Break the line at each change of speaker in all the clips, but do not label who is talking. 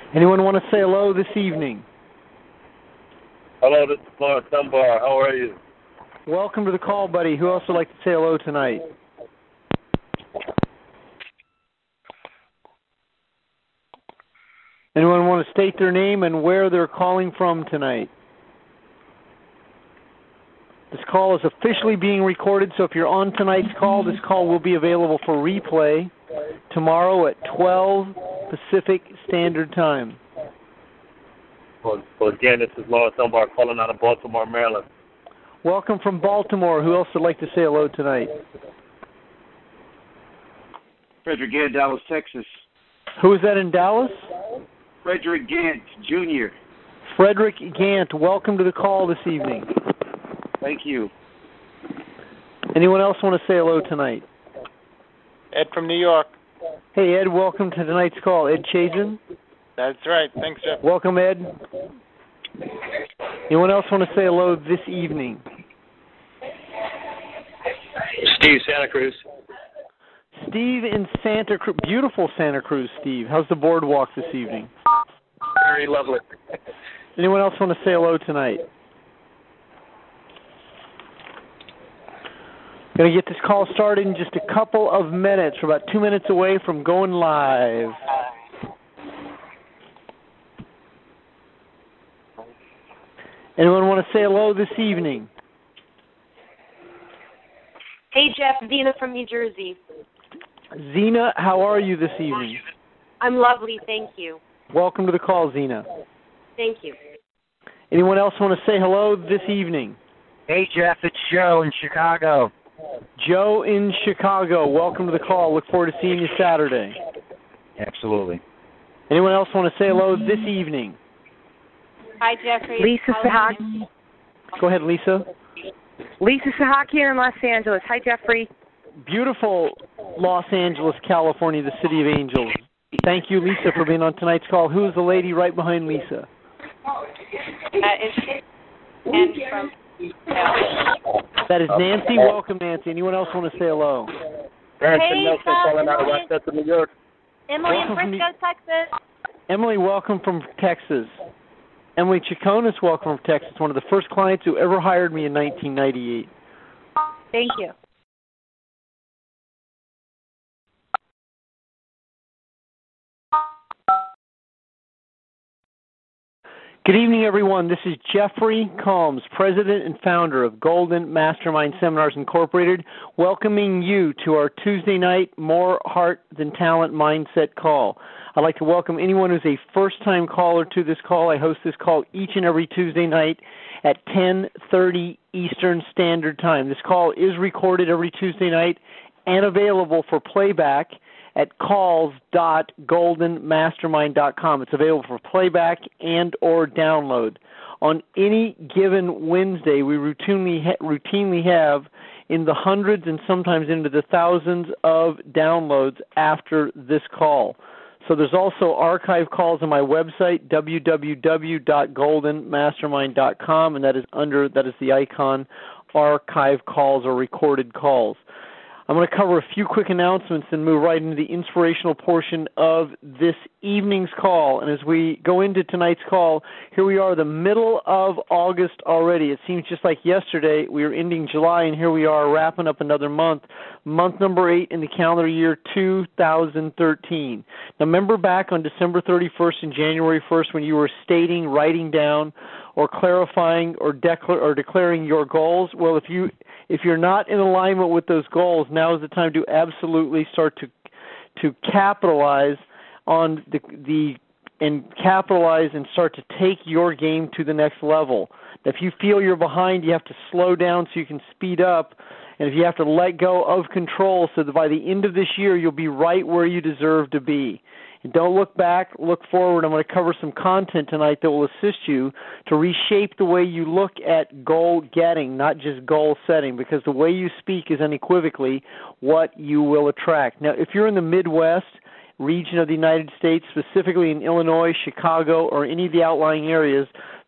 Anyone want to say hello this evening?
Hello, this is Lawrence Dunbar. How are you?
Welcome to the call, buddy. Who else would like to say hello tonight? Anyone want to state their name and where they're calling from tonight? This call is officially being recorded, so if you're on tonight's call, this call will be available for replay tomorrow at 12 Pacific Standard Time.
Well, again, this is Lawrence Dunbar calling out of Baltimore, Maryland.
Welcome from Baltimore. Who else would like to say hello tonight?
Frederick Gant, Dallas, Texas.
Who is that in Dallas?
Frederick Gant, Jr.
Frederick Gant, welcome to the call this evening.
Thank you.
Anyone else want to say hello tonight?
Ed from New York.
Hey, Ed, welcome to tonight's call. Ed Chazen?
That's right. Thanks, Jeff.
Welcome, Ed. Anyone else want to say hello this evening?
Steve, Santa Cruz.
Steve in Santa Cruz. Beautiful Santa Cruz, Steve. How's the boardwalk this evening?
Very lovely.
Anyone else want to say hello tonight? Going to get this call started in just a couple of minutes. We're about 2 minutes away from going live. Anyone want to say hello this evening?
Hey, Jeff, Zena from New Jersey.
Zena, how are you this evening?
I'm lovely, thank you.
Welcome to the call, Zena.
Thank you.
Anyone else want to say hello this evening?
Hey, Jeff, it's Joe in Chicago.
Joe in Chicago, welcome to the call. Look forward to seeing you Saturday.
Absolutely.
Anyone else want to say hello this evening?
Hi, Jeffrey.
Lisa Sahak.
Go ahead, Lisa.
Lisa Sahak here in Los Angeles. Hi, Jeffrey.
Beautiful Los Angeles, California, the city of angels. Thank you, Lisa, for being on tonight's call. Who is the lady right behind Lisa?
It's Ann from
That is Nancy. Welcome, Nancy. Anyone else want to say hello?
Barrington Nelson calling out of Westchester, New York.
Emily in Frisco, Texas.
Emily, welcome from Texas. Emily Chaconis, welcome from Texas. One of the first clients who ever hired me in 1998.
Thank you.
Good evening, everyone. This is Jeffrey Combs, President and Founder of Golden Mastermind Seminars Incorporated, welcoming you to our Tuesday night More Heart Than Talent Mindset call. I'd like to welcome anyone who's a first-time caller to this call. I host this call each and every Tuesday night at 10:30 Eastern Standard Time. This call is recorded every Tuesday night and available for playback at calls.goldenmastermind.com. It's available for playback and or download. On any given Wednesday, we routinely have in the hundreds and sometimes into the thousands of downloads after this call. So there's also archive calls on my website, www.goldenmastermind.com, and that is the icon, archive calls or recorded calls. I'm going to cover a few quick announcements and move right into the inspirational portion of this evening's call. And as we go into tonight's call, here we are, the middle of August already. It seems just like yesterday we were ending July, and here we are wrapping up another month, month number 8 in the calendar year 2013. Now, remember back on December 31st and January 1st when you were stating, writing down, or clarifying or declaring your goals? Well, if you're not in alignment with those goals, now is the time to absolutely start to capitalize on capitalize and start to take your game to the next level. If you feel you're behind, you have to slow down so you can speed up. And if you have to let go of control so that by the end of this year you'll be right where you deserve to be. And don't look back, look forward. I'm going to cover some content tonight that will assist you to reshape the way you look at goal getting, not just goal setting, because the way you speak is unequivocally what you will attract. Now, if you're in the Midwest region of the United States, specifically in Illinois, Chicago, or any of the outlying areas,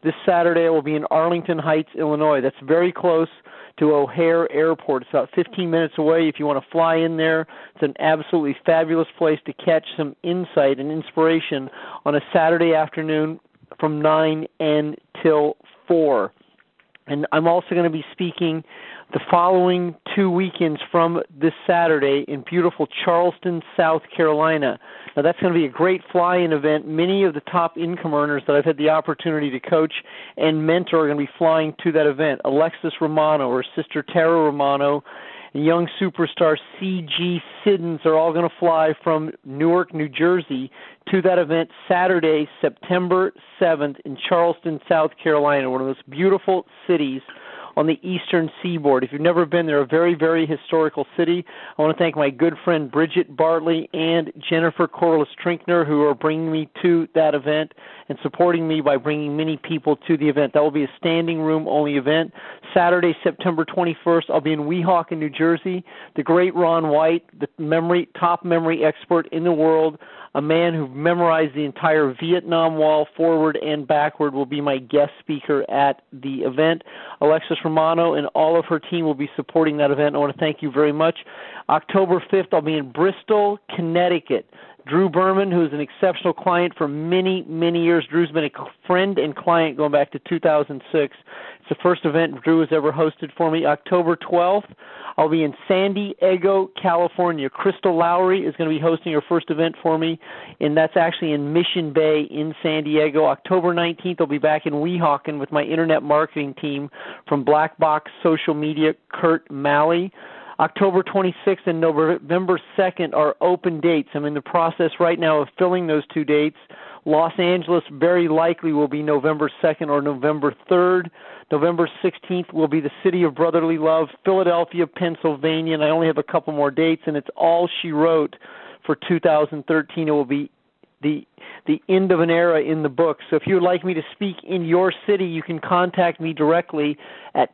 This Saturday I will be in Arlington Heights, Illinois. That's very close to O'Hare Airport. It's about 15 minutes away. If you want to fly in there, it's an absolutely fabulous place to catch some insight and inspiration on a Saturday afternoon from 9 until 4. And I'm also going to be speaking the following 2 weekends from this Saturday in beautiful Charleston, South Carolina. Now, that's going to be a great fly-in event. Many of the top income earners that I've had the opportunity to coach and mentor are going to be flying to that event. Alexis Romano, her sister Tara Romano, and young superstar C.G. Siddons are all going to fly from Newark, New Jersey to that event Saturday, September 7th in Charleston, South Carolina, one of those beautiful cities on the eastern seaboard. If you've never been there, a very, very historical city. I want to thank my good friend Bridget Bartley and Jennifer Corliss-Trinkner, who are bringing me to that event and supporting me by bringing many people to the event. That will be a standing room only event. Saturday, September 21st, I'll be in Weehawken, New Jersey. The great Ron White, the top memory expert in the world, a man who memorized the entire Vietnam Wall forward and backward, will be my guest speaker at the event. Alexis Romano and all of her team will be supporting that event. I want to thank you very much. October 5th, I'll be in Bristol, Connecticut. Drew Berman, who is an exceptional client for many, many years. Drew's been a friend and client going back to 2006. It's the first event Drew has ever hosted for me. October 12th, I'll be in San Diego, California. Crystal Lowry is going to be hosting her first event for me, and that's actually in Mission Bay in San Diego. October 19th, I'll be back in Weehawken with my internet marketing team from Black Box Social Media, Kurt Malley. October 26th and November 2nd are open dates. I'm in the process right now of filling those 2 dates. Los Angeles very likely will be November 2nd or November 3rd. November 16th will be the City of Brotherly Love, Philadelphia, Pennsylvania, and I only have a couple more dates, and it's all she wrote for 2013. It will be the end of an era in the book. So if you would like me to speak in your city, you can contact me directly at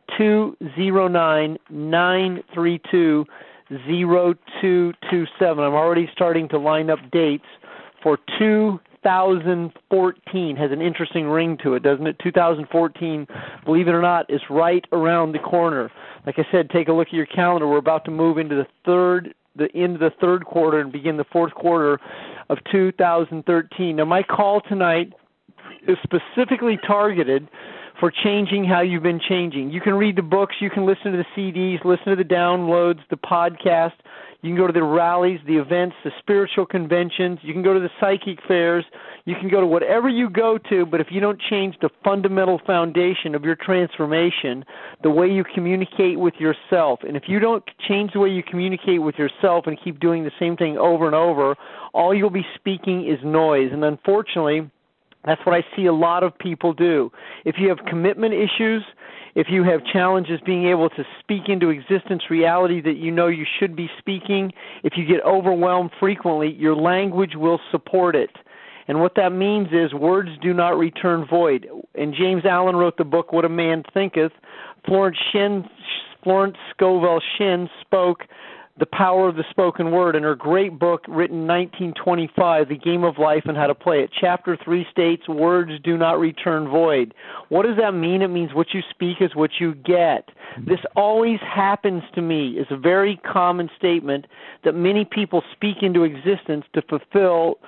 209-932-0227. I'm already starting to line up dates for 2014. Has an interesting ring to it, doesn't it? 2014, believe it or not, is right around the corner. Like I said, take a look at your calendar. We're about to move into the end of the third quarter and begin the fourth quarter of 2013. Now, my call tonight is specifically targeted for changing how you've been changing. You can read the books, you can listen to the CDs, listen to the downloads, the podcast. You can go to the rallies, the events, the spiritual conventions. You can go to the psychic fairs. You can go to whatever you go to, but if you don't change the fundamental foundation of your transformation, the way you communicate with yourself, and if you don't change the way you communicate with yourself and keep doing the same thing over and over, all you'll be speaking is noise. And unfortunately, that's what I see a lot of people do. If you have commitment issues, if you have challenges being able to speak into existence reality that you know you should be speaking, if you get overwhelmed frequently, your language will support it. And what that means is words do not return void. And James Allen wrote the book, What a Man Thinketh. Florence Scovel Shinn spoke The Power of the Spoken Word in her great book written in 1925, The Game of Life and How to Play It. Chapter 3 states, words do not return void. What does that mean? It means what you speak is what you get. This always happens to me is a very common statement that many people speak into existence to fulfill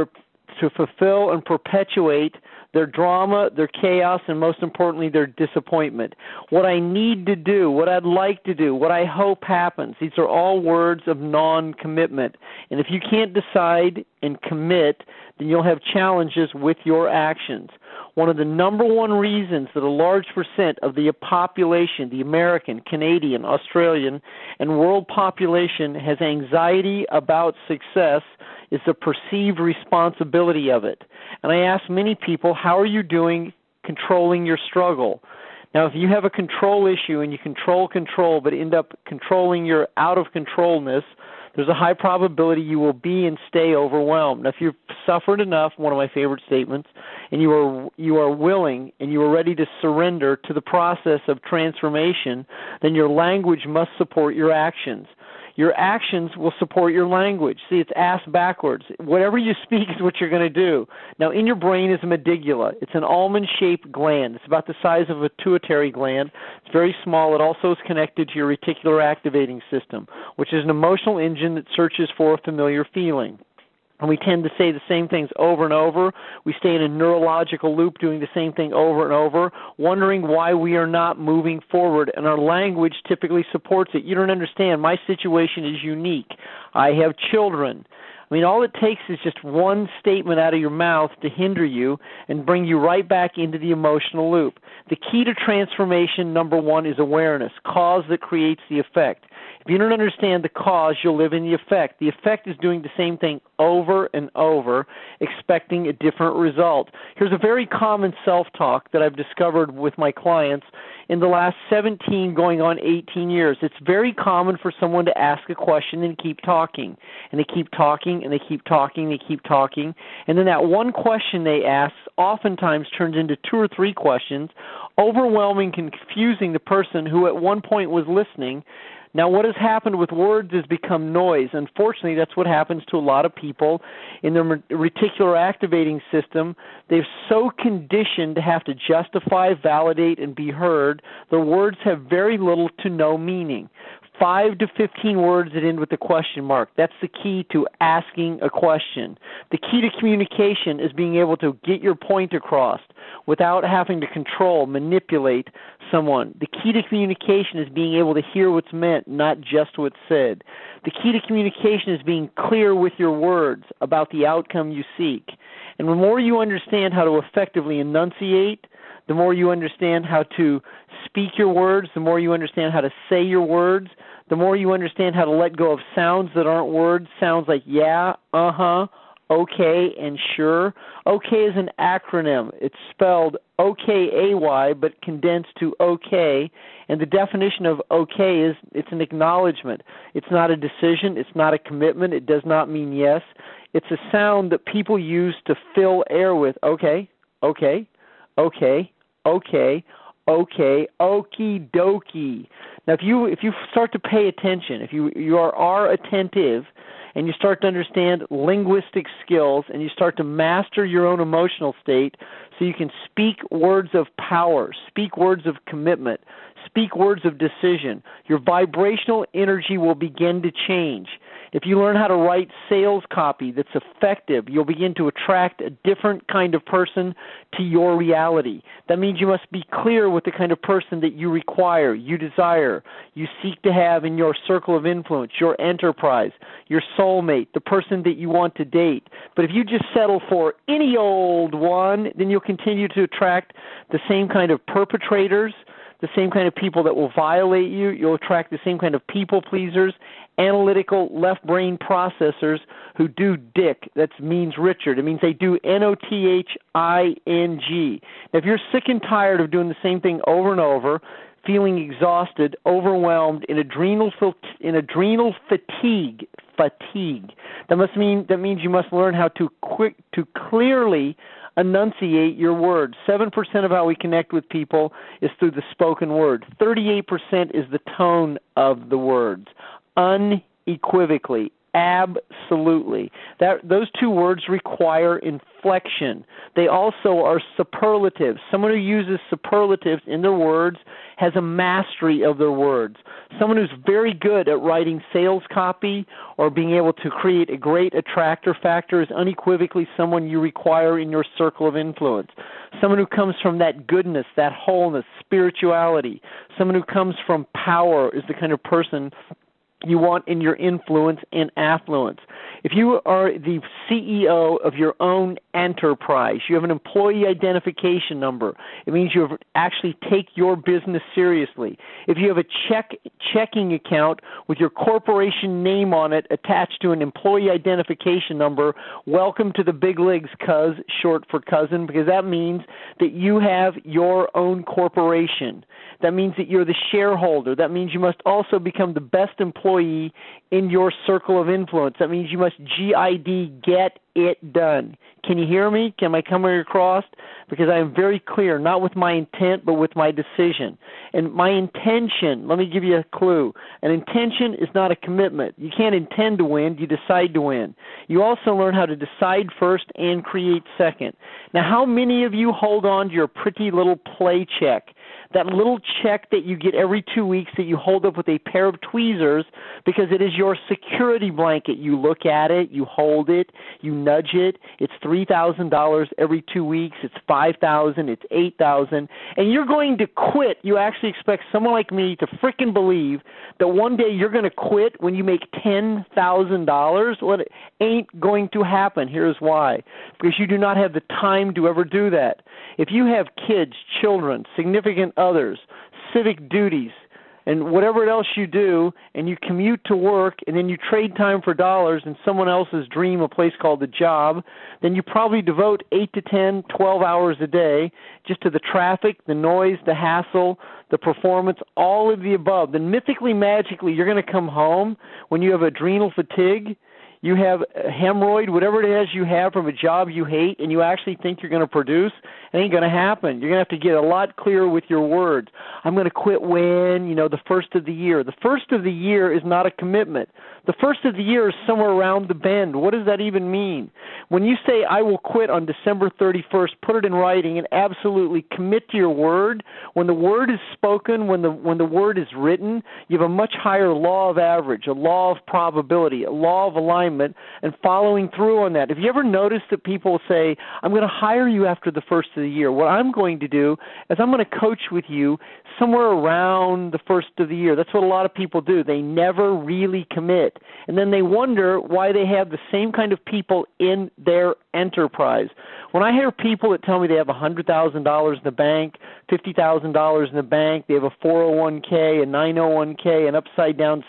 and perpetuate their drama, their chaos, and most importantly, their disappointment. What I need to do, what I'd like to do, what I hope happens, these are all words of non-commitment. And if you can't decide and commit, then you'll have challenges with your actions. One of the number one reasons that a large percent of the population, the American, Canadian, Australian, and world population has anxiety about success is the perceived responsibility of it. And I ask many people, how are you doing controlling your struggle? Now, if you have a control issue and you control but end up controlling your out-of-controlness, there's a high probability you will be and stay overwhelmed. Now, if you've suffered enough, one of my favorite statements, and you are willing and you are ready to surrender to the process of transformation, then your language must support your actions. Your actions will support your language. See, it's ass backwards. Whatever you speak is what you're going to do. Now, in your brain is a medulla. It's an almond-shaped gland. It's about the size of a pituitary gland. It's very small. It also is connected to your reticular activating system, which is an emotional engine that searches for a familiar feeling. And we tend to say the same things over and over. We stay in a neurological loop doing the same thing over and over, wondering why we are not moving forward, and our language typically supports it. You don't understand. My situation is unique. I have children. I mean, all it takes is just one statement out of your mouth to hinder you and bring you right back into the emotional loop. The key to transformation, number one, is awareness, cause that creates the effect. If you don't understand the cause, you'll live in the effect. The effect is doing the same thing over and over, expecting a different result. Here's a very common self-talk that I've discovered with my clients in the last 17 going on 18 years. It's very common for someone to ask a question and keep talking. And they keep talking, and they keep talking, and they keep talking. And then that one question they ask oftentimes turns into 2 or 3 questions, overwhelming, confusing the person who at one point was listening. Now, what has happened with words has become noise. Unfortunately, that's what happens to a lot of people in their reticular activating system. They're so conditioned to have to justify, validate, and be heard, their words have very little to no meaning. 5 to 15 words that end with a question mark. That's the key to asking a question. The key to communication is being able to get your point across without having to control, manipulate someone. The key to communication is being able to hear what's meant, not just what's said. The key to communication is being clear with your words about the outcome you seek. And the more you understand how to effectively enunciate, the more you understand how to speak your words, the more you understand how to say your words, the more you understand how to let go of sounds that aren't words, sounds like yeah, uh-huh, okay, and sure. Okay is an acronym. It's spelled O-K-A-Y, but condensed to okay. And the definition of okay is it's an acknowledgement. It's not a decision. It's not a commitment. It does not mean yes. It's a sound that people use to fill air with. Okay, okay, okay, okay, okay, okie dokie. Now, if you start to pay attention, if you are attentive, and you start to understand linguistic skills, and you start to master your own emotional state, so you can speak words of power, speak words of commitment, speak words of decision, your vibrational energy will begin to change. If you learn how to write sales copy that's effective, you'll begin to attract a different kind of person to your reality. That means you must be clear with the kind of person that you require, you desire, you seek to have in your circle of influence, your enterprise, your soulmate, the person that you want to date. But if you just settle for any old one, then you'll continue to attract the same kind of perpetrators, the same kind of people that will violate you. You'll attract the same kind of people pleasers, analytical left brain processors who do dick. That means Richard. It means they do Nothing. Now, if you're sick and tired of doing the same thing over and over, feeling exhausted, overwhelmed, in adrenal fatigue, that means you must learn how to clearly enunciate your words. 7% of how we connect with people is through the spoken word. 38% is the tone of the words. Unequivocally, absolutely. Those 2 words require inflection. They also are superlatives. Someone who uses superlatives in their words has a mastery of their words. Someone who's very good at writing sales copy or being able to create a great attractor factor is unequivocally someone you require in your circle of influence. Someone who comes from that goodness, that wholeness, spirituality. Someone who comes from power is the kind of person you want in your influence and affluence. If you are the CEO of your own enterprise, you have an employee identification number. It means you actually take your business seriously. If you have a checking account with your corporation name on it attached to an employee identification number, welcome to the big leagues, cuz, short for cousin, because that means that you have your own corporation. That means that you're the shareholder. That means you must also become the best employee employee in your circle of influence. That means you must GID, get it done. Can you hear me? Am I coming across? Because I am very clear, not with my intent, but with my decision. And my intention, let me give you a clue. An intention is not a commitment. You can't intend to win, you decide to win. You also learn how to decide first and create second. Now, how many of you hold on to your pretty little play check? That little check that you get every 2 weeks that you hold up with a pair of tweezers because it is your security blanket. You look at it, you hold it, you nudge it. It's $3,000 every 2 weeks. It's $5,000. It's $8,000. And you're going to quit. You actually expect someone like me to frickin' believe that one day you're going to quit when you make $10,000? Well, it ain't going to happen. Here's why. Because you do not have the time to ever do that. If you have kids, children, significant others, civic duties, and whatever else you do, and you commute to work, and then you trade time for dollars in someone else's dream, a place called the job, then you probably devote 8 to 10, 12 hours a day just to the traffic, the noise, the hassle, the performance, all of the above. Then mythically, magically, you're going to come home when you have adrenal fatigue, you have a hemorrhoid, whatever it is you have from a job you hate, and you actually think you're going to produce, it ain't going to happen. You're going to have to get a lot clearer with your words. I'm going to quit when, the first of the year. The first of the year is not a commitment. The first of the year is somewhere around the bend. What does that even mean? When you say, I will quit on December 31st, put it in writing and absolutely commit to your word. When the word is spoken, when the word is written, you have a much higher law of average, a law of probability, a law of alignment, and following through on that. Have you ever noticed that people say, I'm going to hire you after the first of the year? What I'm going to do is I'm going to coach with you somewhere around the first of the year. That's what a lot of people do. They never really commit. And then they wonder why they have the same kind of people in their enterprise. When I hear people that tell me they have $100,000 in the bank, $50,000 in the bank, they have a 401k, a 901k, an upside-down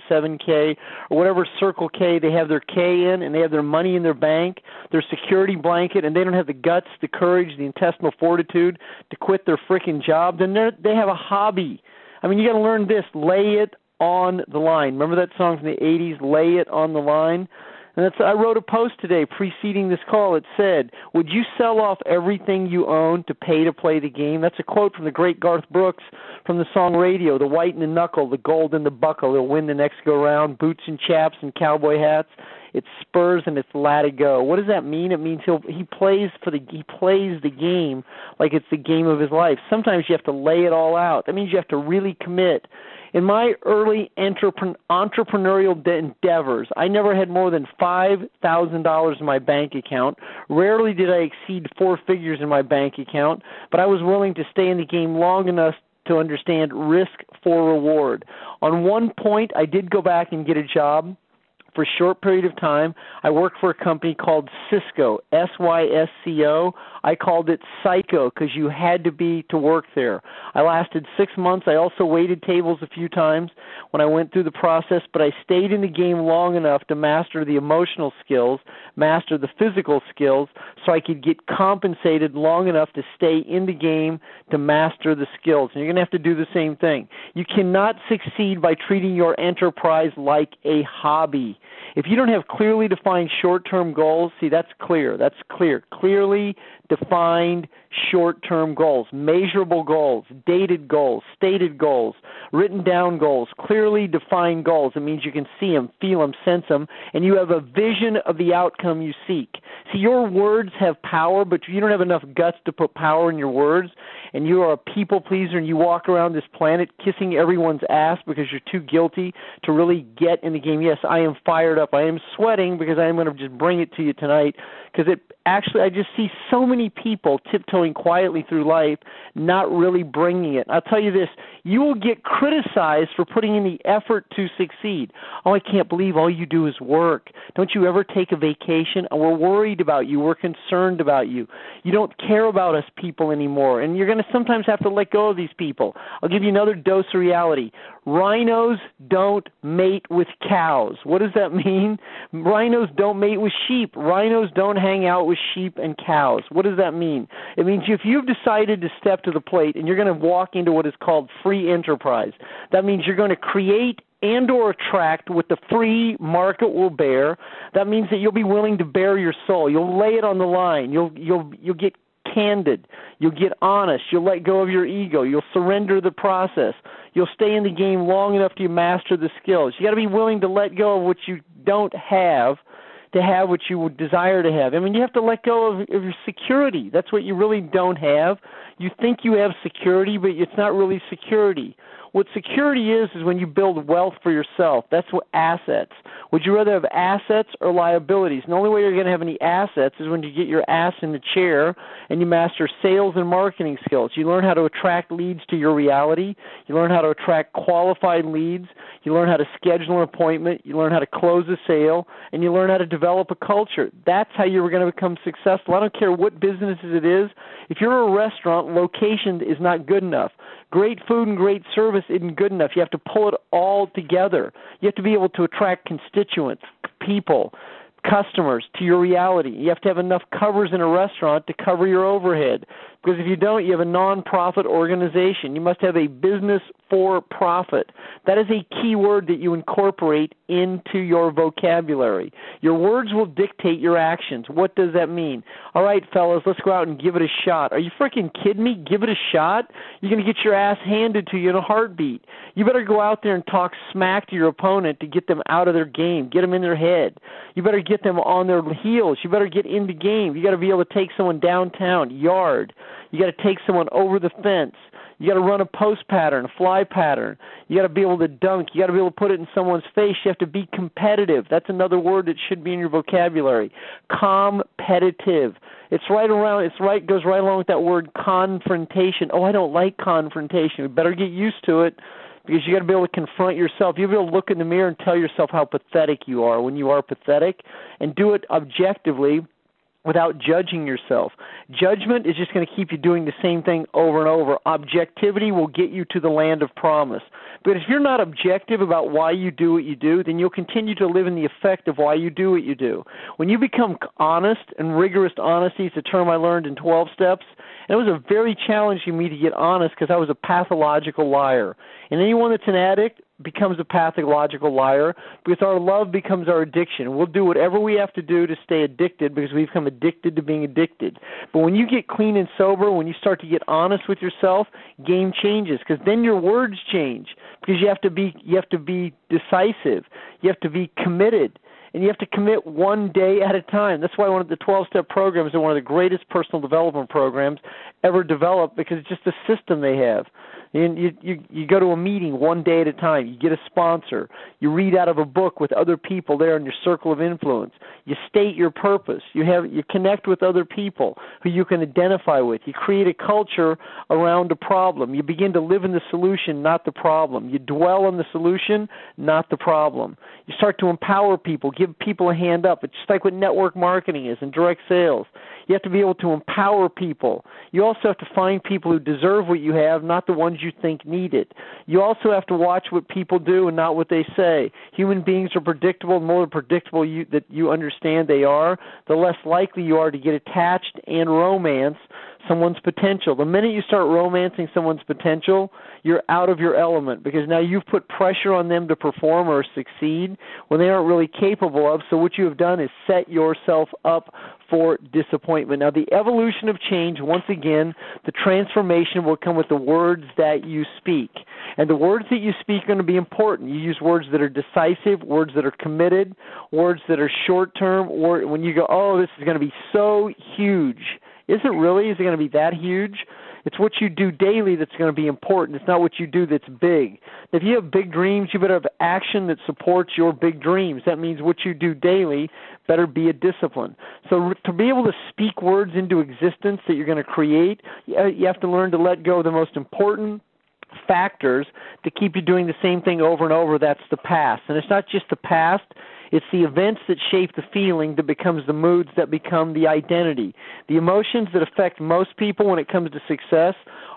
77k, or whatever Circle K they have their K in, and they have their money in their bank, their security blanket, and they don't have the guts, the courage, the intestinal fortitude to quit their freaking job, then they have a hobby. I mean, you got to learn this. Lay it on the line. Remember that song from the 80s, Lay It on the Line? And I wrote a post today preceding this call. It said, would you sell off everything you own to pay to play the game? That's a quote from the great Garth Brooks from the song Radio, the white and the knuckle, the gold and the buckle. He'll win the next go-round, boots and chaps and cowboy hats. It's Spurs and it's Latigo. What does that mean? It means he plays the game like it's the game of his life. Sometimes you have to lay it all out. That means you have to really commit. In my early entrepreneurial endeavors, I never had more than $5,000 in my bank account. Rarely did I exceed 4 figures in my bank account, but I was willing to stay in the game long enough to understand risk for reward. On one point, I did go back and get a job. For a short period of time, I worked for a company called Cisco, S-Y-S-C-O. I called it Psycho because you had to be to work there. I lasted 6 months. I also waited tables a few times when I went through the process, but I stayed in the game long enough to master the emotional skills, master the physical skills, so I could get compensated long enough to stay in the game to master the skills. And you're going to have to do the same thing. You cannot succeed by treating your enterprise like a hobby. If you don't have clearly defined short-term goals, see, that's clear. That's clear. Clearly defined short-term goals, measurable goals, dated goals, stated goals, written down goals, clearly defined goals. It means you can see them, feel them, sense them, and you have a vision of the outcome you seek. See, your words have power, but you don't have enough guts to put power in your words, and you are a people pleaser, and you walk around this planet kissing everyone's ass because you're too guilty to really get in the game. Yes, I am fired up. I am sweating because I am going to just bring it to you tonight because I just see so many people tiptoeing quietly through life, not really bringing it. I'll tell you this, you will get criticized for putting in the effort to succeed. Oh, I can't believe all you do is work. Don't you ever take a vacation? And we're worried about you. We're concerned about you. You don't care about us people anymore, and you're going to sometimes have to let go of these people. I'll give you another dose of reality. Rhinos don't mate with cows. What does that mean? Rhinos don't mate with sheep. Rhinos don't hang out with sheep and cows. What does that mean? It means if you've decided to step to the plate and you're going to walk into what is called free enterprise, that means you're going to create and or attract what the free market will bear. That means that you'll be willing to bare your soul. You'll lay it on the line. You'll get candid. You'll get honest. You'll let go of your ego. You'll surrender the process. You'll stay in the game long enough to master the skills. You got to be willing to let go of what you don't have to have what you would desire to have. I mean, you have to let go of your security. That's what you really don't have. You think you have security, but it's not really security. What security is when you build wealth for yourself. That's what assets. Would you rather have assets or liabilities? And the only way you're going to have any assets is when you get your ass in the chair and you master sales and marketing skills. You learn how to attract leads to your reality. You learn how to attract qualified leads. You learn how to schedule an appointment. You learn how to close a sale. And you learn how to develop a culture. That's how you're going to become successful. I don't care what business it is. If you're a restaurant, location is not good enough. Great food and great service isn't good enough. You have to pull it all together. You have to be able to attract constituents, people, customers to your reality. You have to have enough covers in a restaurant to cover your overhead. Because if you don't, you have a non-profit organization. You must have a business for profit. That is a key word that you incorporate into your vocabulary. Your words will dictate your actions. What does that mean? All right, fellas, let's go out and give it a shot. Are you freaking kidding me? Give it a shot? You're going to get your ass handed to you in a heartbeat. You better go out there and talk smack to your opponent to get them out of their game, get them in their head. You better get them on their heels. You better get in the game. You got to be able to take someone downtown, yard. You got to take someone over the fence. You got to run a post pattern, a fly pattern. You got to be able to dunk. You got to be able to put it in someone's face. You have to be competitive. That's another word that should be in your vocabulary. Competitive. It's right around. It's right. Goes right along with that word confrontation. Oh, I don't like confrontation. You better get used to it. Because you got to be able to confront yourself. You got to be able to look in the mirror and tell yourself how pathetic you are when you are pathetic, and do it objectively without judging yourself. Judgment is just going to keep you doing the same thing over and over. Objectivity will get you to the land of promise. But if you're not objective about why you do what you do, then you'll continue to live in the effect of why you do what you do. When you become honest, and rigorous honesty is a term I learned in 12 Steps, and it was a very challenging me to get honest because I was a pathological liar. And anyone that's an addict becomes a pathological liar because our love becomes our addiction. We'll do whatever we have to do to stay addicted because we become addicted to being addicted. But when you get clean and sober, when you start to get honest with yourself, game changes because then your words change because you have to be decisive. You have to be committed. And you have to commit one day at a time. That's why one of the 12-step programs are one of the greatest personal development programs ever developed because it's just the system they have. You go to a meeting one day at a time. You get a sponsor. You read out of a book with other people there in your circle of influence. You state your purpose. You connect with other people who you can identify with. You create a culture around a problem. You begin to live in the solution, not the problem. You dwell on the solution, not the problem. You start to empower people, give people a hand up. It's just like what network marketing is and direct sales. You have to be able to empower people. You also have to find people who deserve what you have, not the ones you think need it. You also have to watch what people do and not what they say. Human beings are predictable. The more predictable that you understand they are, the less likely you are to get attached and romance someone's potential. The minute you start romancing someone's potential, you're out of your element because now you've put pressure on them to perform or succeed when they aren't really capable of. So what you have done is set yourself up for disappointment. Now, the evolution of change, once again, the transformation will come with the words that you speak. And the words that you speak are going to be important. You use words that are decisive, words that are committed, words that are short-term, or when you go, oh, this is going to be so huge. Is it really? Is it going to be that huge? It's what you do daily that's going to be important. It's not what you do that's big. If you have big dreams, you better have action that supports your big dreams. That means what you do daily better be a discipline. So to be able to speak words into existence that you're going to create, you have to learn to let go of the most important factors to keep you doing the same thing over and over. That's the past. And it's not just the past. It's the events that shape the feeling that becomes the moods that become the identity. The emotions that affect most people when it comes to success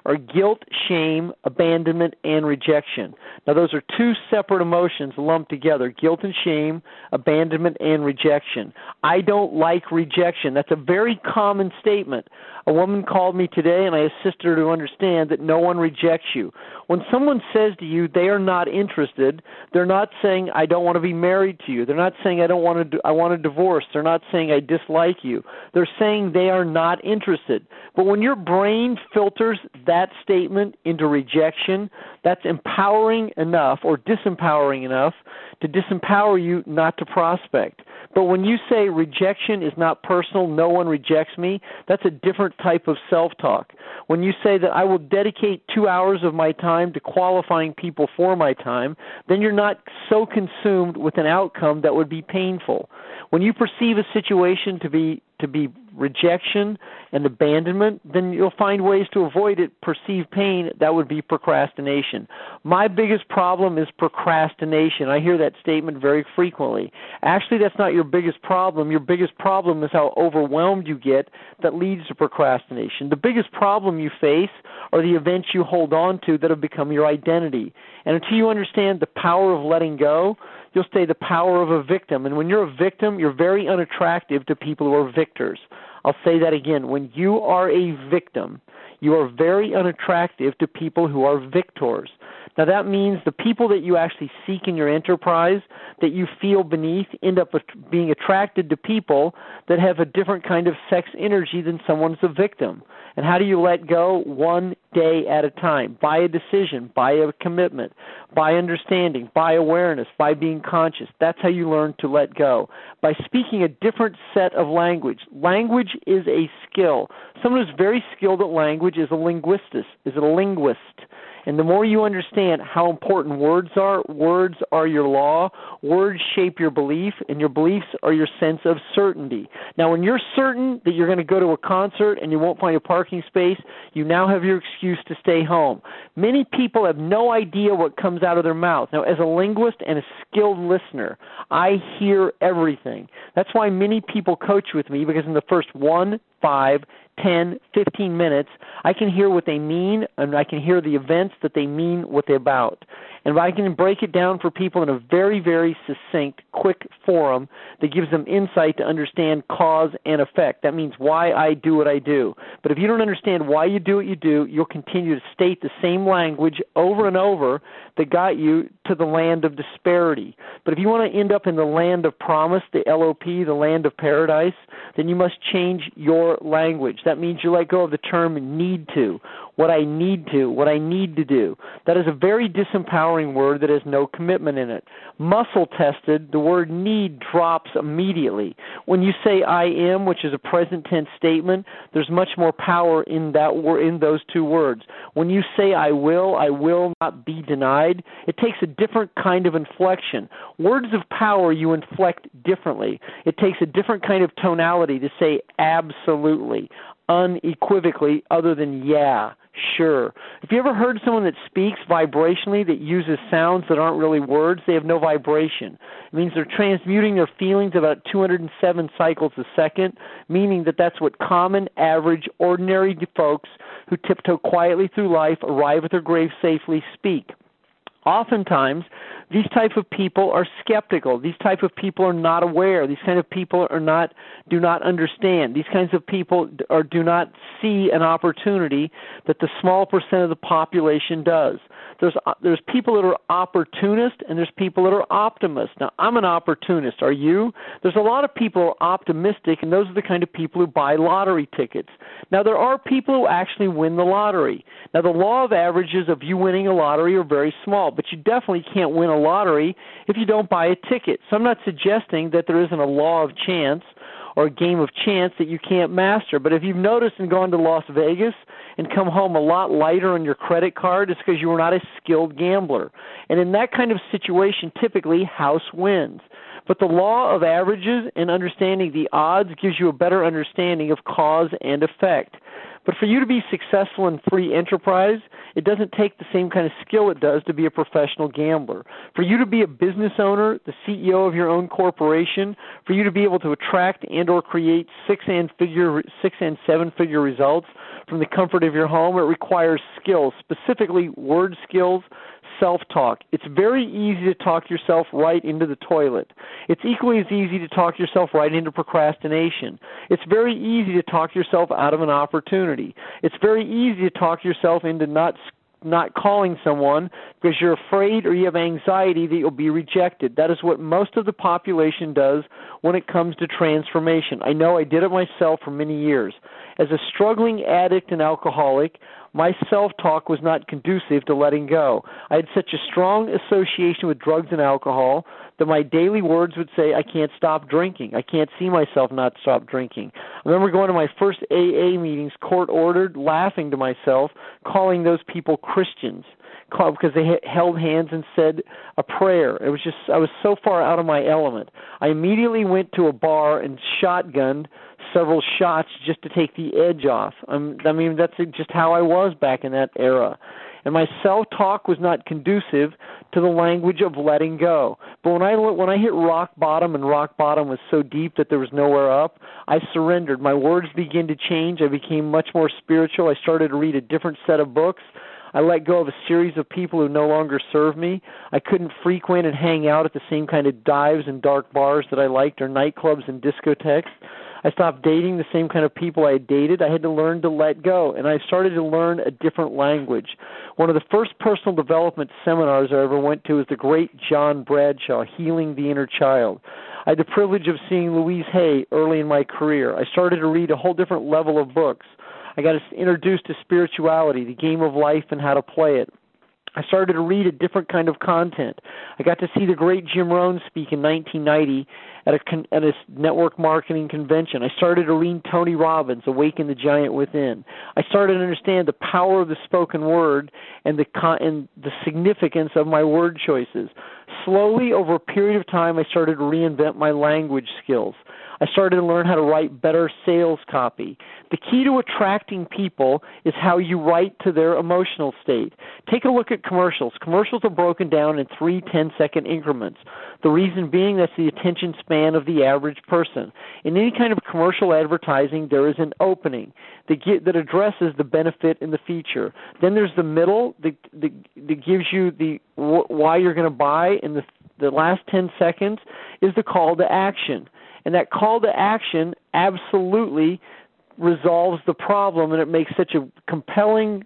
are guilt, shame, abandonment, and rejection. Now, those are two separate emotions lumped together, guilt and shame, abandonment, and rejection. I don't like rejection. That's a very common statement. A woman called me today, and I assisted her to understand that no one rejects you. When someone says to you they are not interested, they're not saying, I don't want to be married to you. They're not saying, I want a divorce. They're not saying, I dislike you. They're saying they are not interested. But when your brain filters that statement into rejection, that's empowering enough or disempowering enough to disempower you not to prospect. But when you say rejection is not personal, no one rejects me, that's a different type of self-talk. When you say that I will dedicate 2 hours of my time to qualifying people for my time, then you're not so consumed with an outcome that would be painful. When you perceive a situation to be rejection and abandonment, then you'll find ways to avoid it. Perceive pain, that would be procrastination. My biggest problem is procrastination. I hear that statement very frequently. Actually, that's not your biggest problem. Your biggest problem is how overwhelmed you get that leads to procrastination. The biggest problem you face are the events you hold on to that have become your identity. And until you understand the power of letting go, you'll stay the power of a victim. And when you're a victim, you're very unattractive to people who are victors. I'll say that again. When you are a victim, you are very unattractive to people who are victors. Now, that means the people that you actually seek in your enterprise, that you feel beneath, end up being attracted to people that have a different kind of sex energy than someone's a victim. And how do you let go? One day at a time, by a decision, by a commitment, by understanding, by awareness, by being conscious. That's how you learn to let go. By speaking a different set of language. Language is a skill. Someone who's very skilled at language is a linguist. And the more you understand how important words are your law, words shape your belief, and your beliefs are your sense of certainty. Now, when you're certain that you're going to go to a concert and you won't find a parking space, you now have your excuse to stay home. Many people have no idea what comes out of their mouth. Now, as a linguist and a skilled listener, I hear everything. That's why many people coach with me, because in the first 1, 5, 10, 15 minutes, I can hear what they mean, and I can hear the events that they mean what they're about. And I can break it down for people in a very, very succinct, quick forum that gives them insight to understand cause and effect. That means why I do what I do. But if you don't understand why you do what you do, you'll continue to state the same language over and over that got you to the land of disparity. But if you want to end up in the land of promise, the LOP, the land of paradise, then you must change your language. That means you let go of the term need to, what I need to, what I need to do. That is a very disempowering word that has no commitment in it. Muscle tested, the word need drops immediately. When you say I am, which is a present tense statement, there's much more power in that in those two words. When you say I will not be denied, it takes a different kind of inflection. Words of power you inflect differently. It takes a different kind of tonality to say absolutely, unequivocally, other than yeah, sure. If you ever heard someone that speaks vibrationally, that uses sounds that aren't really words, they have no vibration. It means they're transmuting their feelings about 207 cycles a second, meaning that that's what common, average, ordinary folks who tiptoe quietly through life, arrive at their grave safely, speak. Oftentimes, these type of people are skeptical. These type of people are not aware. These kind of people do not understand. These kinds of people do not see an opportunity that the small percent of the population does. There's people that are opportunist and there's people that are optimist. Now, I'm an opportunist. Are you? There's a lot of people who are optimistic, and those are the kind of people who buy lottery tickets. Now, there are people who actually win the lottery. Now, the law of averages of you winning a lottery are very small, but you definitely can't win a lottery if you don't buy a ticket. So I'm not suggesting that there isn't a law of chance or a game of chance that you can't master. But if you've noticed and gone to Las Vegas and come home a lot lighter on your credit card, it's because you were not a skilled gambler. And in that kind of situation, typically, house wins. But the law of averages and understanding the odds gives you a better understanding of cause and effect. But for you to be successful in free enterprise, it doesn't take the same kind of skill it does to be a professional gambler. For you to be a business owner, the CEO of your own corporation, for you to be able to attract and or create 6- and 7-figure results, from the comfort of your home. It requires skills, specifically word skills, self-talk. It's very easy to talk yourself right into the toilet. It's equally as easy to talk yourself right into procrastination. It's very easy to talk yourself out of an opportunity. It's very easy to talk yourself into not calling someone because you're afraid or you have anxiety that you'll be rejected. That is what most of the population does when it comes to transformation. I know I did it myself for many years. As a struggling addict and alcoholic, my self-talk was not conducive to letting go. I had such a strong association with drugs and alcohol that my daily words would say, I can't stop drinking. I can't see myself not stop drinking. I remember going to my first AA meetings, court-ordered, laughing to myself, calling those people Christians because they held hands and said a prayer. I was so far out of my element. I immediately went to a bar and shotgunned several shots just to take the edge off. That's just how I was back in that era. And my self-talk was not conducive to the language of letting go. But when I hit rock bottom, and rock bottom was so deep that there was nowhere up, I surrendered. My words began to change. I became much more spiritual. I started to read a different set of books. I let go of a series of people who no longer served me. I couldn't frequent and hang out at the same kind of dives and dark bars that I liked, or nightclubs and discotheques. I stopped dating the same kind of people I had dated. I had to learn to let go, and I started to learn a different language. One of the first personal development seminars I ever went to was the great John Bradshaw, Healing the Inner Child. I had the privilege of seeing Louise Hay early in my career. I started to read a whole different level of books. I got introduced to spirituality, the game of life, and how to play it. I started to read a different kind of content. I got to see the great Jim Rohn speak in 1990 at a network marketing convention. I started to read Tony Robbins, Awaken the Giant Within. I started to understand the power of the spoken word and the significance of my word choices. Slowly, over a period of time, I started to reinvent my language skills. I started to learn how to write better sales copy. The key to attracting people is how you write to their emotional state. Take a look at commercials. Commercials are broken down in 3 10-second increments. The reason being that's the attention span of the average person. In any kind of commercial advertising, there is an opening that addresses the benefit and the feature. Then there's the middle that gives you the why you're going to buy, and the last 10 seconds is the call to action. And that call to action absolutely resolves the problem, and it makes such a compelling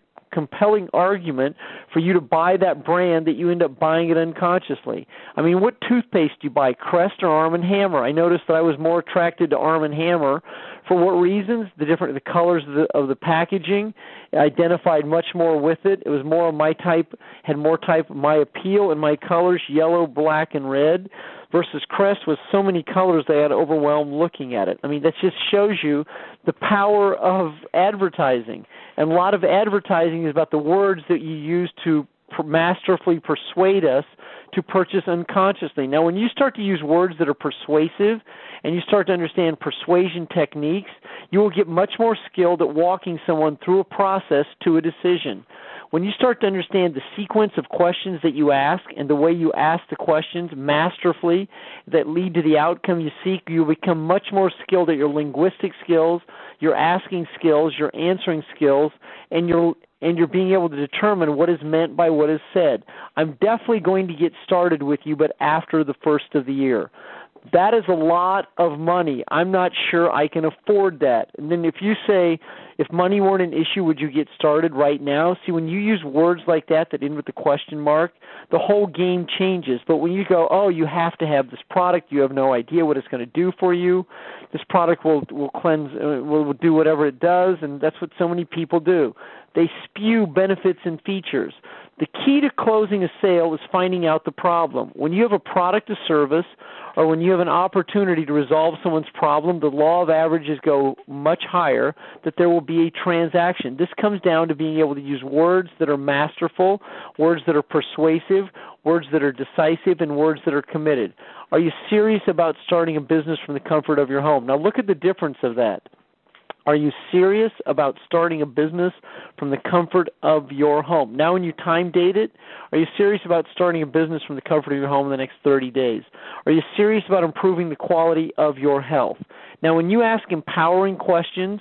argument for you to buy that brand that you end up buying it unconsciously. I mean, what toothpaste do you buy, Crest or Arm & Hammer? I noticed that I was more attracted to Arm & Hammer. For what reasons? The colors of the packaging. I identified much more with it. It was more of my type, had more type of my appeal and my colors, yellow, black, and red, versus Crest with so many colors they had overwhelmed looking at it. I mean, that just shows you the power of advertising. And a lot of advertising is about the words that you use to masterfully persuade us to purchase unconsciously. Now, when you start to use words that are persuasive and you start to understand persuasion techniques, you will get much more skilled at walking someone through a process to a decision. When you start to understand the sequence of questions that you ask and the way you ask the questions masterfully that lead to the outcome you seek, you become much more skilled at your linguistic skills, your asking skills, your answering skills, and you're being able to determine what is meant by what is said. I'm definitely going to get started with you, but after the first of the year. That is a lot of money. I'm not sure I can afford that. And then if you say, if money weren't an issue, would you get started right now? See, when you use words like that end with the question mark, the whole game changes. But when you go, oh, you have to have this product, you have no idea what it's going to do for you. This product will cleanse, will do whatever it does, and that's what so many people do. They spew benefits and features. The key to closing a sale is finding out the problem. When you have a product or service, or when you have an opportunity to resolve someone's problem, the law of averages go much higher, that there will be a transaction. This comes down to being able to use words that are masterful, words that are persuasive, words that are decisive, and words that are committed. Are you serious about starting a business from the comfort of your home? Now look at the difference of that. Are you serious about starting a business from the comfort of your home? Now when you time date it, are you serious about starting a business from the comfort of your home in the next 30 days? Are you serious about improving the quality of your health? Now when you ask empowering questions,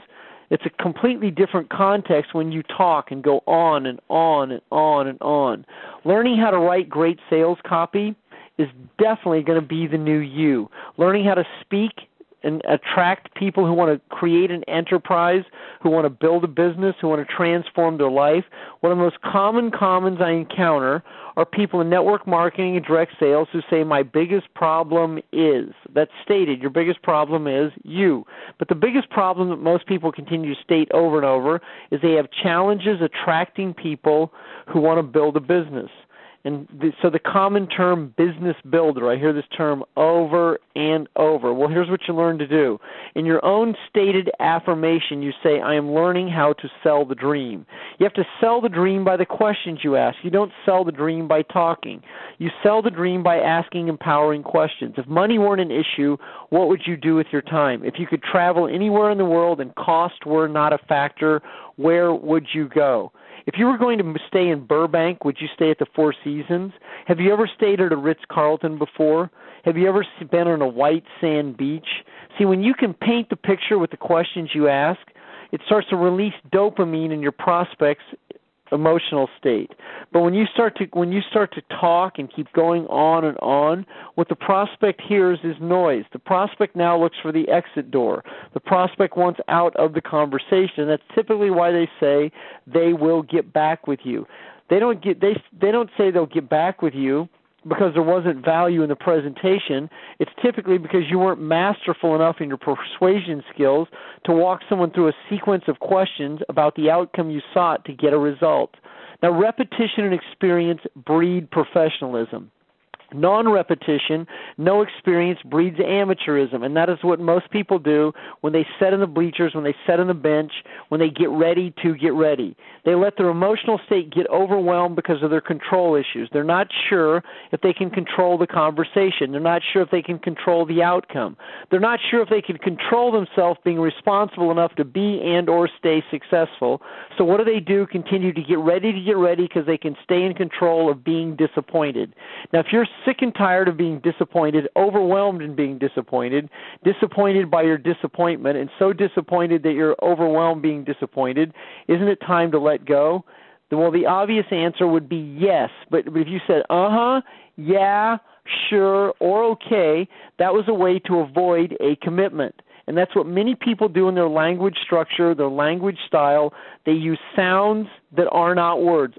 It's a completely different context when you talk and go on and on and on and on. Learning how to write great sales copy is definitely going to be the new you. Learning how to speak and attract people who want to create an enterprise, who want to build a business, who want to transform their life. One of the most commons I encounter are people in network marketing and direct sales who say, my biggest problem is, that's stated, your biggest problem is you. But the biggest problem that most people continue to state over and over is they have challenges attracting people who want to build a business. And so the common term business builder, I hear this term over and over. Well, here's what you learn to do. In your own stated affirmation, you say, I am learning how to sell the dream. You have to sell the dream by the questions you ask. You don't sell the dream by talking. You sell the dream by asking empowering questions. If money weren't an issue, what would you do with your time? If you could travel anywhere in the world and cost were not a factor, where would you go? If you were going to stay in Burbank, would you stay at the Four Seasons? Have you ever stayed at a Ritz-Carlton before? Have you ever been on a white sand beach? See, when you can paint the picture with the questions you ask, it starts to release dopamine in your prospect's emotional state. But when you start to talk and keep going on and on, what the prospect hears is noise. The prospect now looks for the exit door. The prospect wants out of the conversation. That's typically why they say they will get back with you. They don't say they'll get back with you because there wasn't value in the presentation. It's typically because you weren't masterful enough in your persuasion skills to walk someone through a sequence of questions about the outcome you sought to get a result. Now, repetition and experience breed professionalism. Non-repetition, no experience breeds amateurism, and that is what most people do when they sit in the bleachers, when they sit on the bench, when they get ready to get ready. They let their emotional state get overwhelmed because of their control issues. They're not sure if they can control the conversation. They're not sure if they can control the outcome. They're not sure if they can control themselves being responsible enough to be and or stay successful. So what do? Continue to get ready because they can stay in control of being disappointed. Now, if you're sick and tired of being disappointed, overwhelmed in being disappointed by your disappointment, and so disappointed that you're overwhelmed being disappointed, isn't it time to let go? Well, the obvious answer would be yes. But if you said, yeah, sure, or okay, that was a way to avoid a commitment. And that's what many people do in their language structure, their language style. They use sounds that are not words.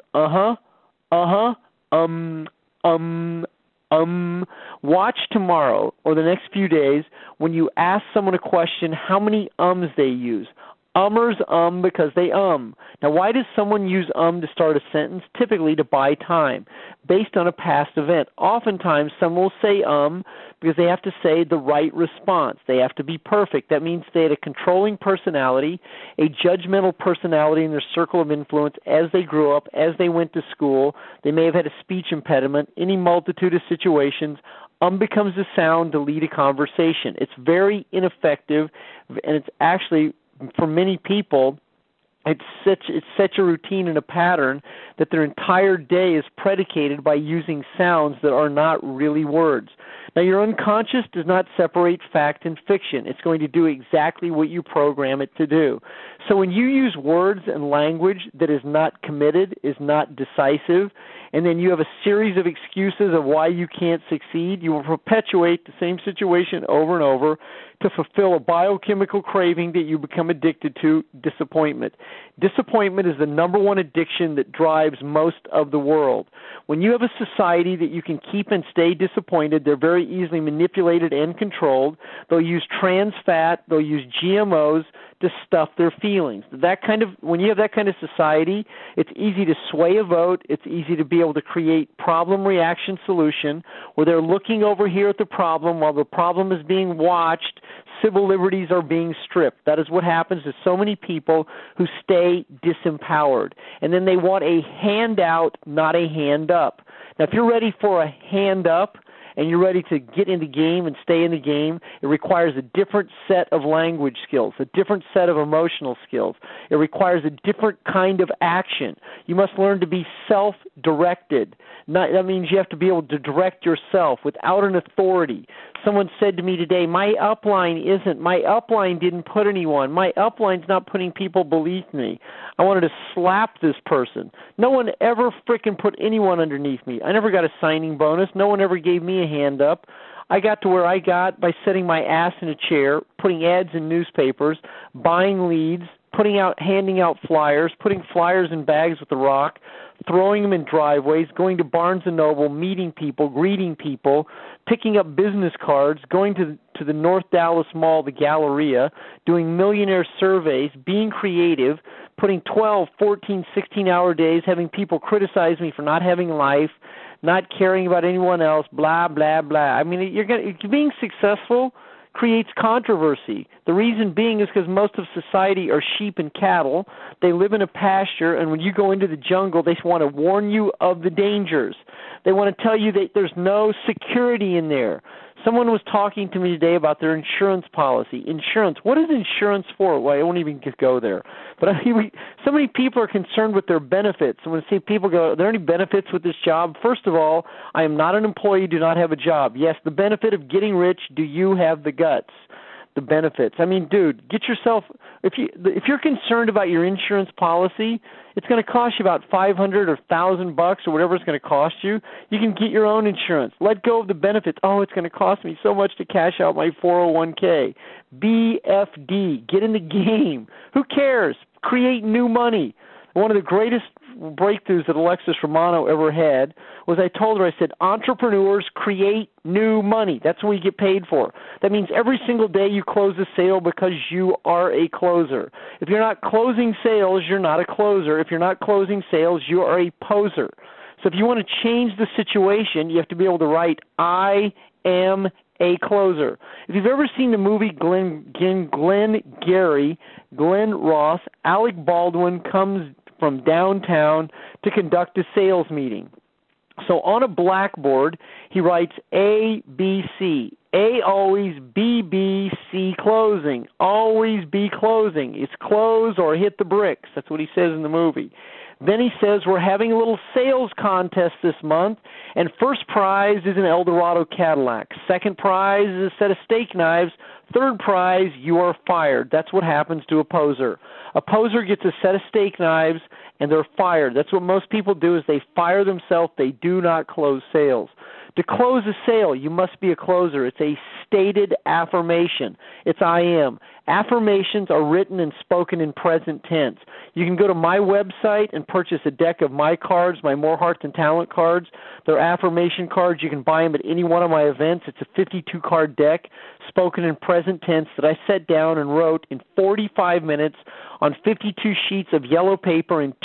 Watch tomorrow or the next few days when you ask someone a question, how many ums they use. Ummers because they Now, why does someone use to start a sentence? Typically to buy time, based on a past event. Oftentimes, someone will say because they have to say the right response. They have to be perfect. That means they had a controlling personality, a judgmental personality in their circle of influence as they grew up, as they went to school. They may have had a speech impediment, any multitude of situations. Becomes a sound to lead a conversation. It's very ineffective, and it's actually, for many people, it's such a routine and a pattern that their entire day is predicated by using sounds that are not really words. Now, your unconscious does not separate fact and fiction. It's going to do exactly what you program it to do. So when you use words and language that is not committed, is not decisive, and then you have a series of excuses of why you can't succeed, you will perpetuate the same situation over and over to fulfill a biochemical craving that you become addicted to, disappointment. Disappointment is the number one addiction that drives most of the world. When you have a society that you can keep and stay disappointed, they're very easily manipulated and controlled. They'll use trans fat, they'll use GMOs to stuff their feelings. When you have that kind of society, it's easy to sway a vote. It's easy to be able to create problem-reaction solution where they're looking over here at the problem while the problem is being watched. Civil liberties are being stripped. That is what happens to so many people who stay disempowered. And then they want a handout, not a hand up. Now, if you're ready for a hand up, and you're ready to get in the game and stay in the game, it requires a different set of language skills, a different set of emotional skills. It requires a different kind of action. You must learn to be self-directed. That means you have to be able to direct yourself without an authority. someone said to me today, my upline didn't put anyone. My upline's not putting people beneath me. I wanted to slap this person. No one ever frickin' put anyone underneath me. I never got a signing bonus. No one ever gave me a hand up. I got to where I got by setting my ass in a chair, putting ads in newspapers, buying leads, handing out flyers, putting flyers in bags with The Rock, throwing them in driveways, going to Barnes & Noble, meeting people, greeting people, picking up business cards, going to the North Dallas Mall, the Galleria, doing millionaire surveys, being creative, putting 12, 14, 16-hour days, having people criticize me for not having life, not caring about anyone else, blah, blah, blah. I mean, being successful creates controversy. The reason being is because most of society are sheep and cattle. They live in a pasture, and when you go into the jungle, they want to warn you of the dangers. They want to tell you that there's no security in there. Someone was talking to me today about their insurance policy. Insurance. What is insurance for? Well, I won't even go there. But I mean, so many people are concerned with their benefits. And when I see people go, are there any benefits with this job? First of all, I am not an employee, do not have a job. Yes, the benefit of getting rich, do you have the guts? The benefits. I mean, dude, get yourself, if you're concerned about your insurance policy, it's going to cost you about $500 or $1,000 or whatever it's going to cost you. You can get your own insurance. Let go of the benefits. Oh, it's going to cost me so much to cash out my 401k. BFD. Get in the game. Who cares? Create new money. One of the greatest breakthroughs that Alexis Romano ever had was I told her, I said, entrepreneurs create new money. That's what we get paid for. That means every single day you close a sale because you are a closer. If you're not closing sales, you're not a closer. If you're not closing sales, you are a poser. So if you want to change the situation, you have to be able to write, I am a closer. If you've ever seen the movie Glenn Ross, Alec Baldwin comes from downtown to conduct a sales meeting. So on a blackboard, he writes A, B, C. A always, B, B, C closing. Always be closing. It's close or hit the bricks. That's what he says in the movie. Then he says, we're having a little sales contest this month, and first prize is an Eldorado Cadillac. Second prize is a set of steak knives. Third prize, you are fired. That's what happens to a poser. A poser gets a set of steak knives, and they're fired. That's what most people do is they fire themselves. They do not close sales. To close a sale, you must be a closer. It's a stated affirmation. It's I am. Affirmations are written and spoken in present tense. You can go to my website and purchase a deck of my cards, my More Hearts and Talent cards. They're affirmation cards. You can buy them at any one of my events. It's a 52-card deck spoken in present tense that I sat down and wrote in 45 minutes on 52 sheets of yellow paper in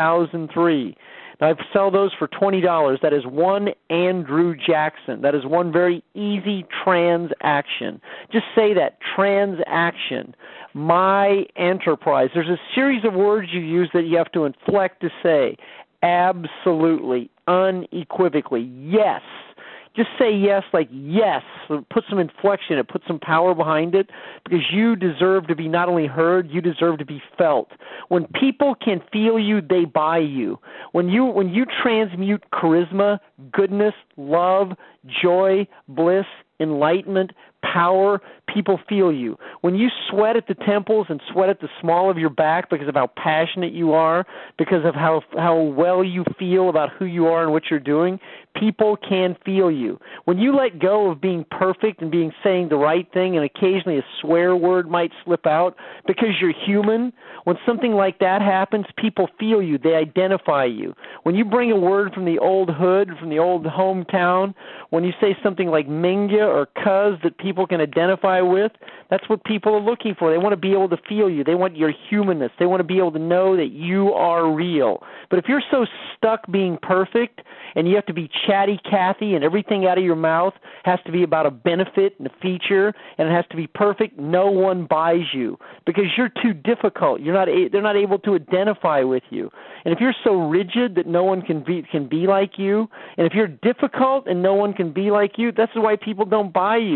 2003. Now, I sell those for $20. That is one Andrew Jackson. That is one very easy transaction. Just say that, transaction. My enterprise. There's a series of words you use that you have to inflect to say. Absolutely, unequivocally, yes. Just say yes like yes. Put some inflection in it. Put some power behind it because you deserve to be not only heard, you deserve to be felt. When people can feel you, they buy you. When you transmute charisma, goodness, love, joy, bliss, enlightenment, power, people feel you. When you sweat at the temples and sweat at the small of your back because of how passionate you are, because of how well you feel about who you are and what you're doing, people can feel you. When you let go of being perfect and saying the right thing and occasionally a swear word might slip out because you're human, when something like that happens, people feel you. They identify you. When you bring a word from the old hood, from the old hometown, when you say something like Minga or cuz that people can identify with, that's what people are looking for. They want to be able to feel you. They want your humanness. They want to be able to know that you are real. But if you're so stuck being perfect and you have to be chatty Cathy and everything out of your mouth has to be about a benefit and a feature and it has to be perfect, no one buys you because you're too difficult. They're not able to identify with you. And if you're so rigid that no one can be like you, and if you're difficult and no one can be like you, that's why people don't buy you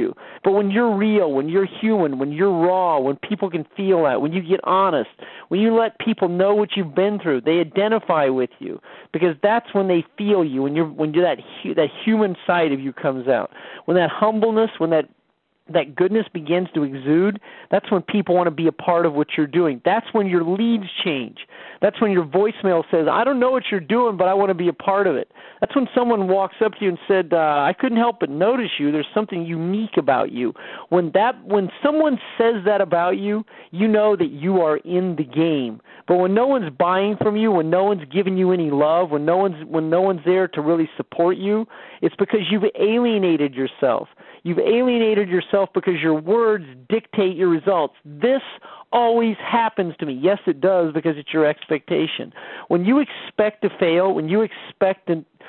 But when you're real, when you're human, when you're raw, when people can feel that, when you get honest, when you let people know what you've been through, they identify with you, because that's when they feel you, when that human side of you comes out. When that humbleness, when that goodness begins to exude, that's when people want to be a part of what you're doing. That's when your leads change. That's when your voicemail says, I don't know what you're doing, but I want to be a part of it. That's when someone walks up to you and said, I couldn't help but notice you. There's something unique about you. When someone says that about you, you know that you are in the game. But when no one's buying from you, when no one's giving you any love, when no one's there to really support you, it's because you've alienated yourself. You've alienated yourself because your words dictate your results. This always happens to me. Yes, it does, because it's your expectation. When you expect to fail, when you expect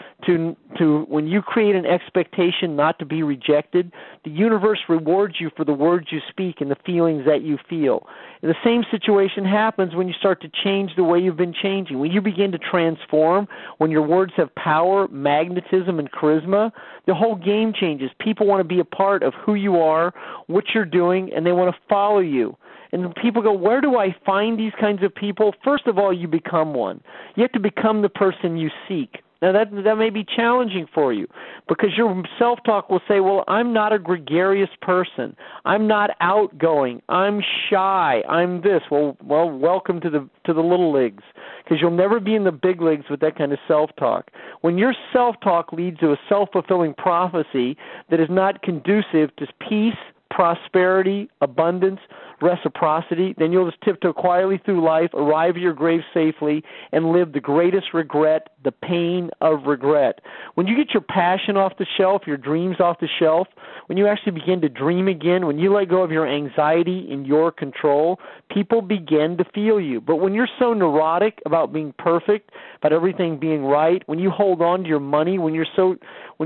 when you create an expectation not to be rejected, the universe rewards you for the words you speak and the feelings that you feel. And the same situation happens when you start to change the way you've been changing. When you begin to transform, when your words have power, magnetism, and charisma, the whole game changes. People want to be a part of who you are, what you're doing, and they want to follow you. And people go, where do I find these kinds of people? First of all, you become one. You have to become the person you seek. Now, that may be challenging for you, because your self-talk will say, well, I'm not a gregarious person. I'm not outgoing. I'm shy. I'm this. Well, welcome to the little leagues, because you'll never be in the big leagues with that kind of self-talk. When your self-talk leads to a self-fulfilling prophecy that is not conducive to peace, prosperity, abundance, reciprocity, then you'll just tiptoe quietly through life, arrive at your grave safely, and live the greatest regret, the pain of regret. When you get your passion off the shelf, your dreams off the shelf, when you actually begin to dream again, when you let go of your anxiety in your control, people begin to feel you. But when you're so neurotic about being perfect, about everything being right, when you hold on to your money, when you're so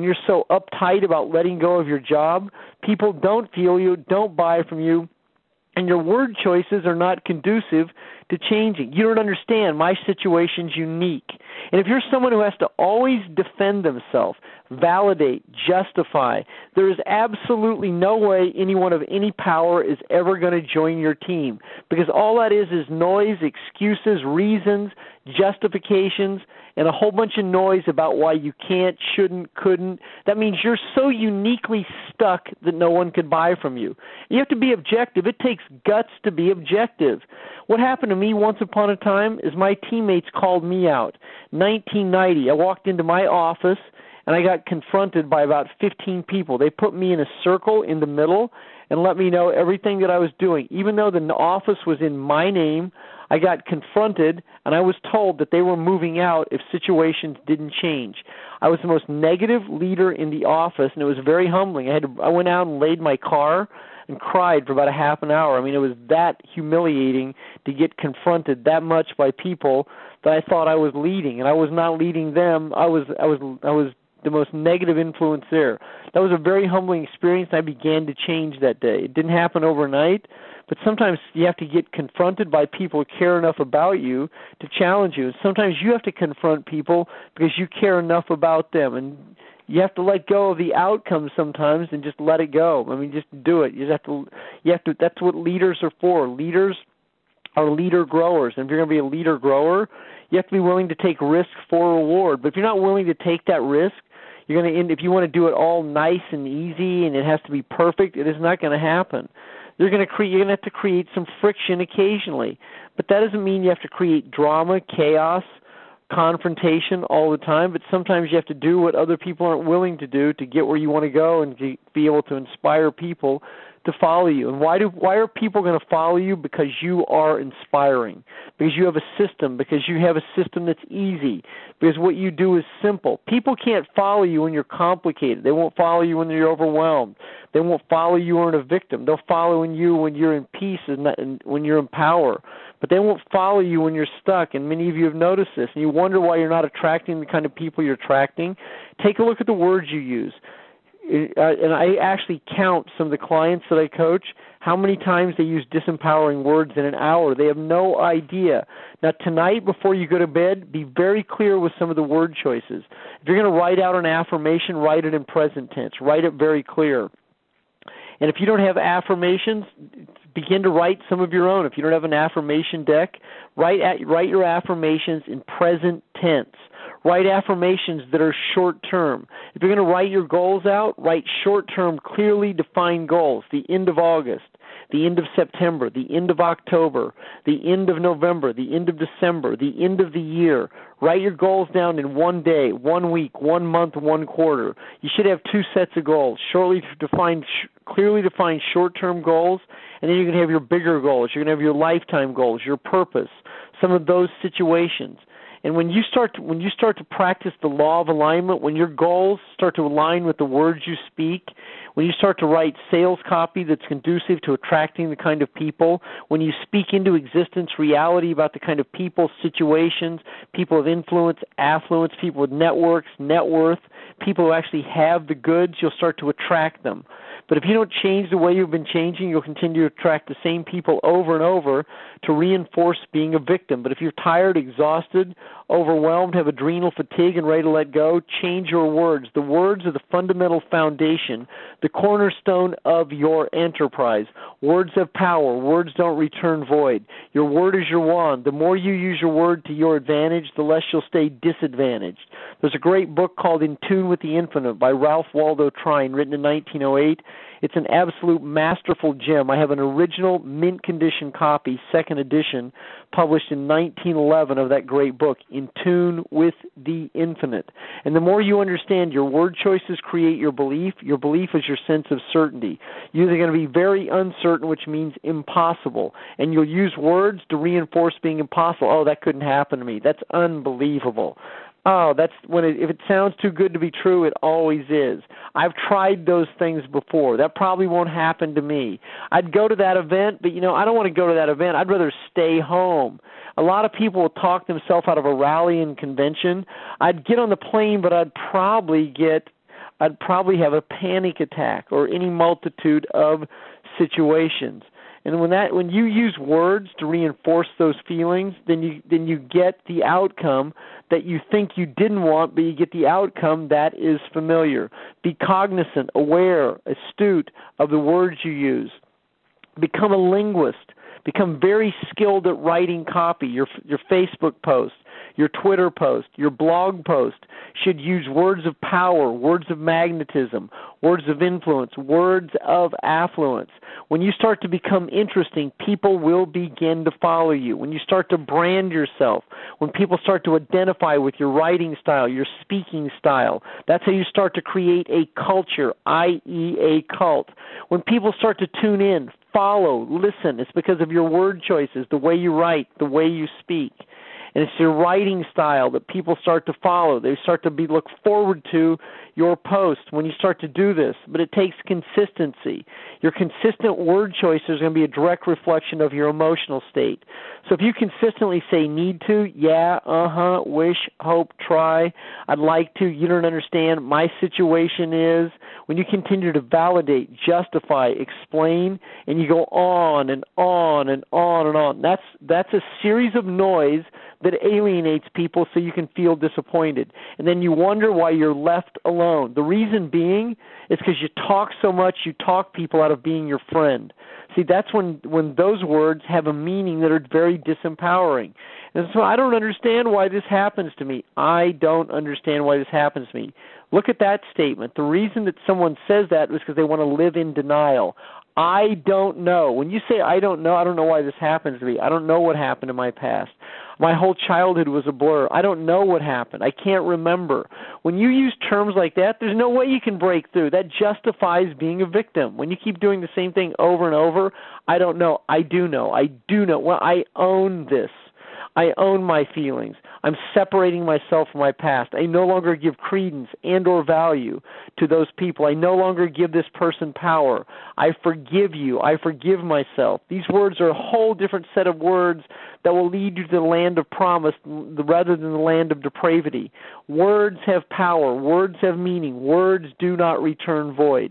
uptight about letting go of your job, people don't feel you, don't buy from you, and your word choices are not conducive to changing. You don't understand. My situation's unique. And if you're someone who has to always defend themselves, validate, justify, there is absolutely no way anyone of any power is ever going to join your team, because all that is noise, excuses, reasons, justifications, and a whole bunch of noise about why you can't, shouldn't, couldn't. That means you're so uniquely stuck that no one could buy from you. You have to be objective. It takes guts to be objective. What happened to me once upon a time is my teammates called me out. 1990, I walked into my office, and I got confronted by about 15 people. They put me in a circle in the middle and let me know everything that I was doing. Even though the office was in my name, I got confronted, and I was told that they were moving out if situations didn't change. I was the most negative leader in the office, and it was very humbling. I went out and laid my car and cried for about a half an hour. I mean, it was that humiliating to get confronted that much by people that I thought I was leading, and I was not leading them. I was the most negative influence there. That was a very humbling experience, and I began to change that day. It didn't happen overnight, but sometimes you have to get confronted by people who care enough about you to challenge you. And sometimes you have to confront people because you care enough about them, and you have to let go of the outcome sometimes and just let it go. I mean, just do it. You have to. That's what leaders are for. Leaders are leader growers, and if you're going to be a leader grower, you have to be willing to take risk for reward. But if you're not willing to take that risk, you're going to end. If you want to do it all nice and easy and it has to be perfect, it is not going to happen. You're going to have to create some friction occasionally, but that doesn't mean you have to create drama, chaos, confrontation all the time. But sometimes you have to do what other people aren't willing to do to get where you want to go and to be able to inspire people to follow you. And why are people going to follow you? Because you are inspiring, because you have a system, because you have a system that's easy, because what you do is simple. People can't follow you when you're complicated. They won't follow you when you're overwhelmed. They won't follow you when you're a victim. They'll follow you when you're in peace and when you're in power. But they won't follow you when you're stuck, and many of you have noticed this, and you wonder why you're not attracting the kind of people you're attracting. Take a look at the words you use. And I actually count some of the clients that I coach, how many times they use disempowering words in an hour. They have no idea. Now, tonight, before you go to bed, be very clear with some of the word choices. If you're going to write out an affirmation, write it in present tense. Write it very clear. And if you don't have affirmations, begin to write some of your own. If you don't have an affirmation deck, write your affirmations in present tense. Write affirmations that are short-term. If you're going to write your goals out, write short-term, clearly defined goals. The end of August, the end of September, the end of October, the end of November, the end of December, the end of the year. Write your goals down in 1 day, 1 week, 1 month, 1 quarter. You should have 2 sets of goals, clearly defined short-term goals, and then you're going to have your bigger goals. You're going to have your lifetime goals, your purpose, some of those situations. And when you start to practice the law of alignment, when your goals start to align with the words you speak, when you start to write sales copy that's conducive to attracting the kind of people, when you speak into existence reality about the kind of people, situations, people of influence, affluence, people with networks, net worth, people who actually have the goods, you'll start to attract them. But if you don't change the way you've been changing, you'll continue to attract the same people over and over to reinforce being a victim. But if you're tired, exhausted, overwhelmed, have adrenal fatigue, and ready to let go, change your words. The words are the fundamental foundation, the cornerstone of your enterprise. Words have power. Words don't return void. Your word is your wand. The more you use your word to your advantage, the less you'll stay disadvantaged. There's a great book called In Tune with the Infinite by Ralph Waldo Trine, written in 1908. It's an absolute masterful gem. I have an original mint condition copy, second edition, published in 1911 of that great book, In Tune with the Infinite. And the more you understand your word choices create your belief is your sense of certainty. You're either going to be very uncertain, which means impossible, and you'll use words to reinforce being impossible. Oh, that couldn't happen to me. That's unbelievable. Oh, that's if it sounds too good to be true, it always is. I've tried those things before. That probably won't happen to me. I'd go to that event, but, I don't want to go to that event. I'd rather stay home. A lot of people will talk themselves out of a rally and convention. I'd get on the plane, but I'd probably have a panic attack or any multitude of situations. And when you use words to reinforce those feelings, then you get the outcome that you think you didn't want, but you get the outcome that is familiar. Be cognizant, aware, astute of the words you use. Become a linguist. Become very skilled at writing copy. Your Facebook post, your Twitter post, your blog post should use words of power, words of magnetism, words of influence, words of affluence. When you start to become interesting, people will begin to follow you. When you start to brand yourself, when people start to identify with your writing style, your speaking style, that's how you start to create a culture, i.e. a cult. When people start to tune in, follow, listen, it's because of your word choices, the way you write, the way you speak. And it's your writing style that people start to follow. They start to look forward to your post when you start to do this. But it takes consistency. Your consistent word choices are going to be a direct reflection of your emotional state. So if you consistently say need to, yeah, wish, hope, try, I'd like to, you don't understand, my situation is, when you continue to validate, justify, explain, and you go on and on and on and on, that's a series of noise that alienates people so you can feel disappointed. And then you wonder why you're left alone. The reason being is because you talk so much, you talk people out of being your friend. See, that's when those words have a meaning that are very disempowering. And so I don't understand why this happens to me. I don't understand why this happens to me. Look at that statement. The reason that someone says that is because they want to live in denial. I don't know. When you say I don't know why this happens to me. I don't know what happened in my past. My whole childhood was a blur. I don't know what happened. I can't remember. When you use terms like that, there's no way you can break through. That justifies being a victim. When you keep doing the same thing over and over, I don't know. I do know. I do know. Well, I own this. I own my feelings. I'm separating myself from my past. I no longer give credence and or value to those people. I no longer give this person power. I forgive you. I forgive myself. These words are a whole different set of words that will lead you to the land of promise rather than the land of depravity. Words have power. Words have meaning. Words do not return void.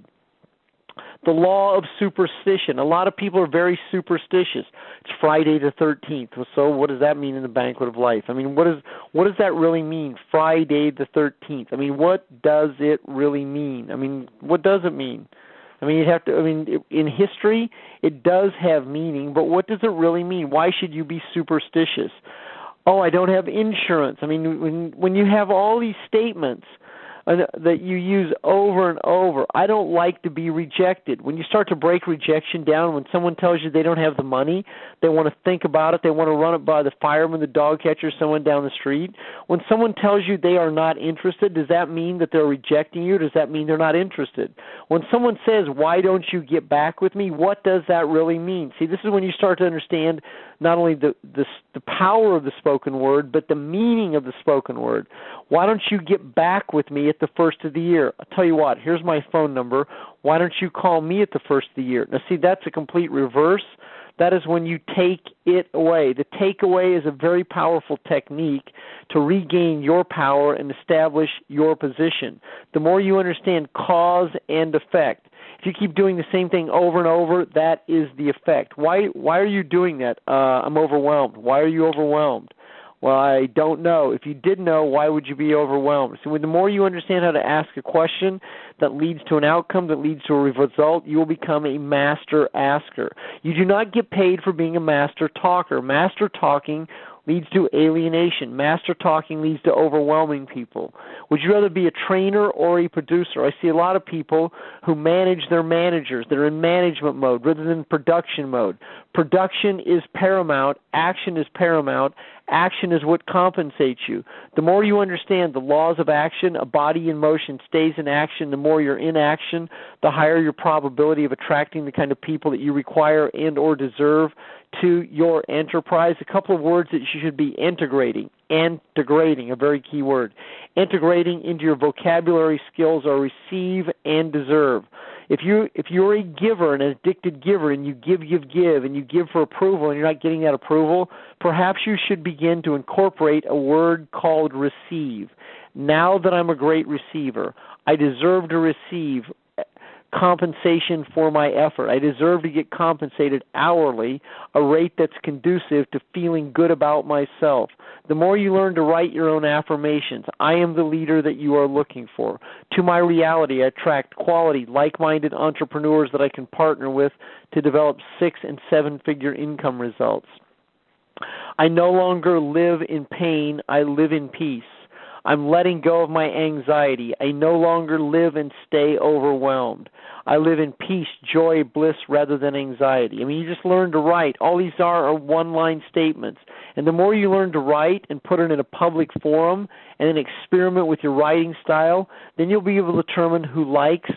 The law of superstition. A lot of people are very superstitious. It's Friday the 13th. So what does that mean in the banquet of life? I mean, what does that really mean, Friday the 13th? I mean, what does it really mean? I mean, what does it mean? I mean, in history, it does have meaning, but what does it really mean? Why should you be superstitious? Oh, I don't have insurance. I mean, when you have all these statements that you use over and over, I don't like to be rejected. When you start to break rejection down, when someone tells you they don't have the money, they want to think about it, they want to run it by the fireman, the dog catcher, someone down the street. When someone tells you they are not interested, does that mean that they're rejecting you? Does that mean they're not interested? When someone says, why don't you get back with me, what does that really mean? See, this is when you start to understand not only the power of the spoken word, but the meaning of the spoken word. Why don't you get back with me at the first of the year? I'll tell you what, here's my phone number. Why don't you call me at the first of the year? Now, see, that's a complete reverse. That is when you take it away. The takeaway is a very powerful technique to regain your power and establish your position. The more you understand cause and effect, if you keep doing the same thing over and over, that is the effect. Why are you doing that? I'm overwhelmed. Why are you overwhelmed? Well, I don't know. If you did know, why would you be overwhelmed? So the more you understand how to ask a question that leads to an outcome, that leads to a result, you will become a master asker. You do not get paid for being a master talker. Master talking leads to alienation. Master talking leads to overwhelming people. Would you rather be a trainer or a producer? I see a lot of people who manage their managers. They're in management mode rather than production mode. Production is paramount. Action is paramount. Action is what compensates you. The more you understand the laws of action, a body in motion stays in action. The more you're in action, the higher your probability of attracting the kind of people that you require and or deserve to your enterprise. A couple of words that you should be integrating. Integrating, a very key word. Integrating into your vocabulary skills are receive and deserve. If you're a giver, an addicted giver, and you give, and you give for approval, and you're not getting that approval, perhaps you should begin to incorporate a word called receive. Now that I'm a great receiver, I deserve to receive compensation for my effort. I deserve to get compensated hourly, a rate that's conducive to feeling good about myself. The more you learn to write your own affirmations, I am the leader that you are looking for. To my reality, I attract quality, like-minded entrepreneurs that I can partner with to develop 6- and 7-figure income results. I no longer live in pain, I live in peace. I'm letting go of my anxiety. I no longer live and stay overwhelmed. I live in peace, joy, bliss rather than anxiety. I mean, you just learn to write. All these are one-line statements. And the more you learn to write and put it in a public forum and then experiment with your writing style, then you'll be able to determine who likes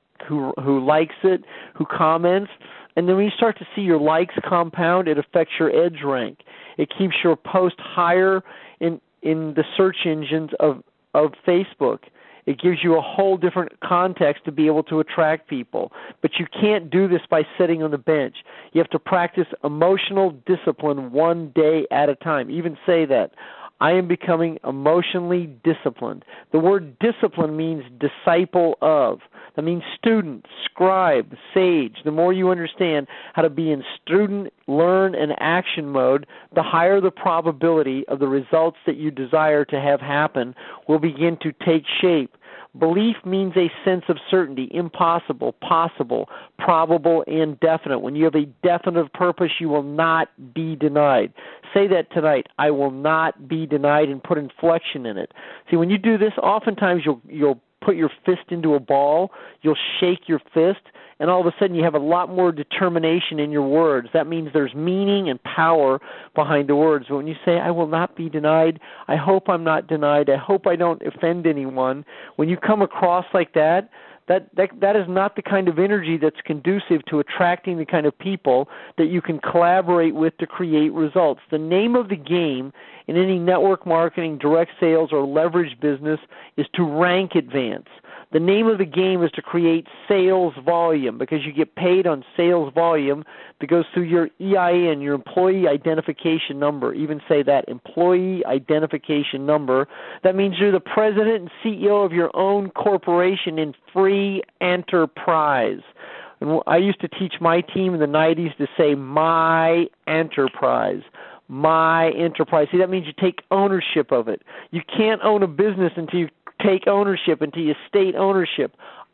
it, who comments. And then when you start to see your likes compound, it affects your edge rank. It keeps your post higher in the search engines of Facebook. It gives you a whole different context to be able to attract people. But you can't do this by sitting on the bench. You have to practice emotional discipline one day at a time. Even say that. I am becoming emotionally disciplined. The word discipline means disciple of. That means student, scribe, sage. The more you understand how to be in student, learn, and action mode, the higher the probability of the results that you desire to have happen will begin to take shape. Belief means a sense of certainty, impossible, possible, probable, and definite. When you have a definite purpose, you will not be denied. Say that tonight. I will not be denied, and put inflection in it. See, when you do this, oftentimes you'll put your fist into a ball, you'll shake your fist, and all of a sudden you have a lot more determination in your words. That means there's meaning and power behind the words. But when you say, I will not be denied, I hope I'm not denied, I hope I don't offend anyone, when you come across like that is not the kind of energy that's conducive to attracting the kind of people that you can collaborate with to create results. The name of the game in any network marketing, direct sales, or leverage business is to rank advance. The name of the game is to create sales volume, because you get paid on sales volume that goes through your EIN, your employee identification number. Even say that, employee identification number. That means you're the president and CEO of your own corporation in free enterprise. And I used to teach my team in the 90s to say, my enterprise. My enterprise. See, that means you take ownership of it. You can't own a business until you take ownership, until you state ownership.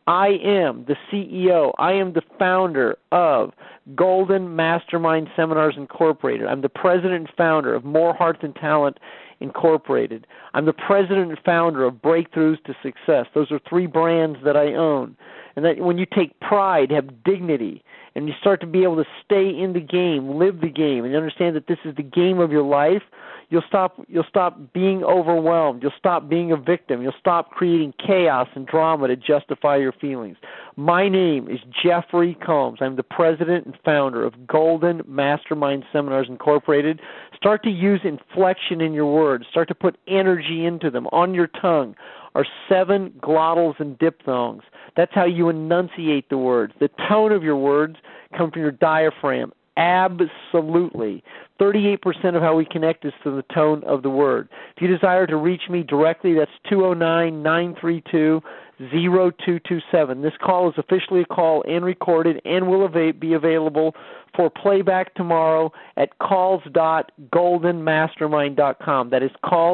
I am the CEO. I am the founder of Golden Mastermind Seminars Incorporated. I'm the president and founder of More Heart Than Talent Incorporated. I'm the president and founder of Breakthroughs to Success. Those are 3 brands that I own. And that when you take pride, have dignity, and you start to be able to stay in the game, live the game, and understand that this is the game of your life, you'll stop being overwhelmed. You'll stop being a victim. You'll stop creating chaos and drama to justify your feelings. My name is Jeffrey Combs. I'm the president and founder of Golden Mastermind Seminars Incorporated. Start to use inflection in your words. Start to put energy into them. On your tongue are 7 glottals and diphthongs. That's how you enunciate the words. The tone of your words come from your diaphragm. Absolutely. 38% of how we connect is through the tone of the word. If you desire to reach me directly, that's 209-932-0227. This call is officially a call and recorded and will be available for playback tomorrow at calls.goldenmastermind.com. That is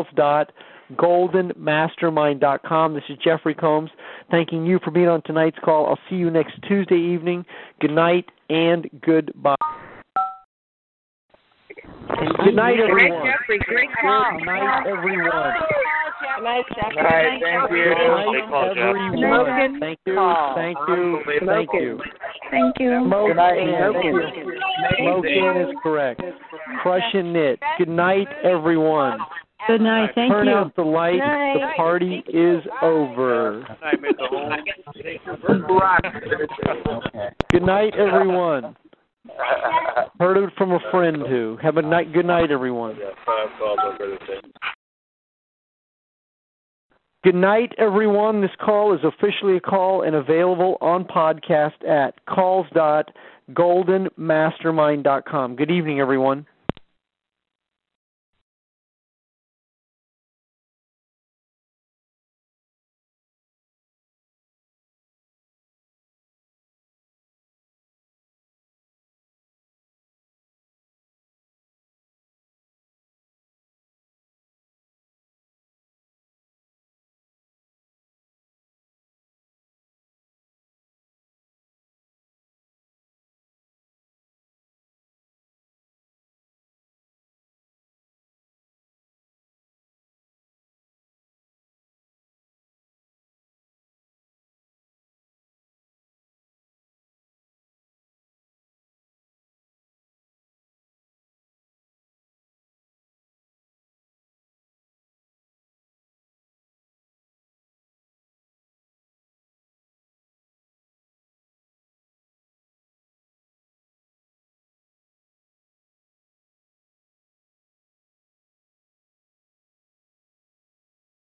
calls.goldenmastermind.com. This is Jeffrey Combs thanking you for being on tonight's call. I'll see you next Tuesday evening. Good night and goodbye. Good night, everyone.
Great call.
Good night, everyone.
Good night, Jeffrey.
All right, thank you.
Good night, everyone. Thank you. Thank you. Thank you.
Thank you.
Smoke in is correct. Crush and knit. Good night, everyone.
Good night. Thank
Turn
you.
out the lights.
Night.
The party is over. Good night, everyone. Heard it from a friend who. Have a night. Good night, everyone. Good night, everyone. This call is officially a call and available on podcast at calls.goldenmastermind.com. Good evening, everyone.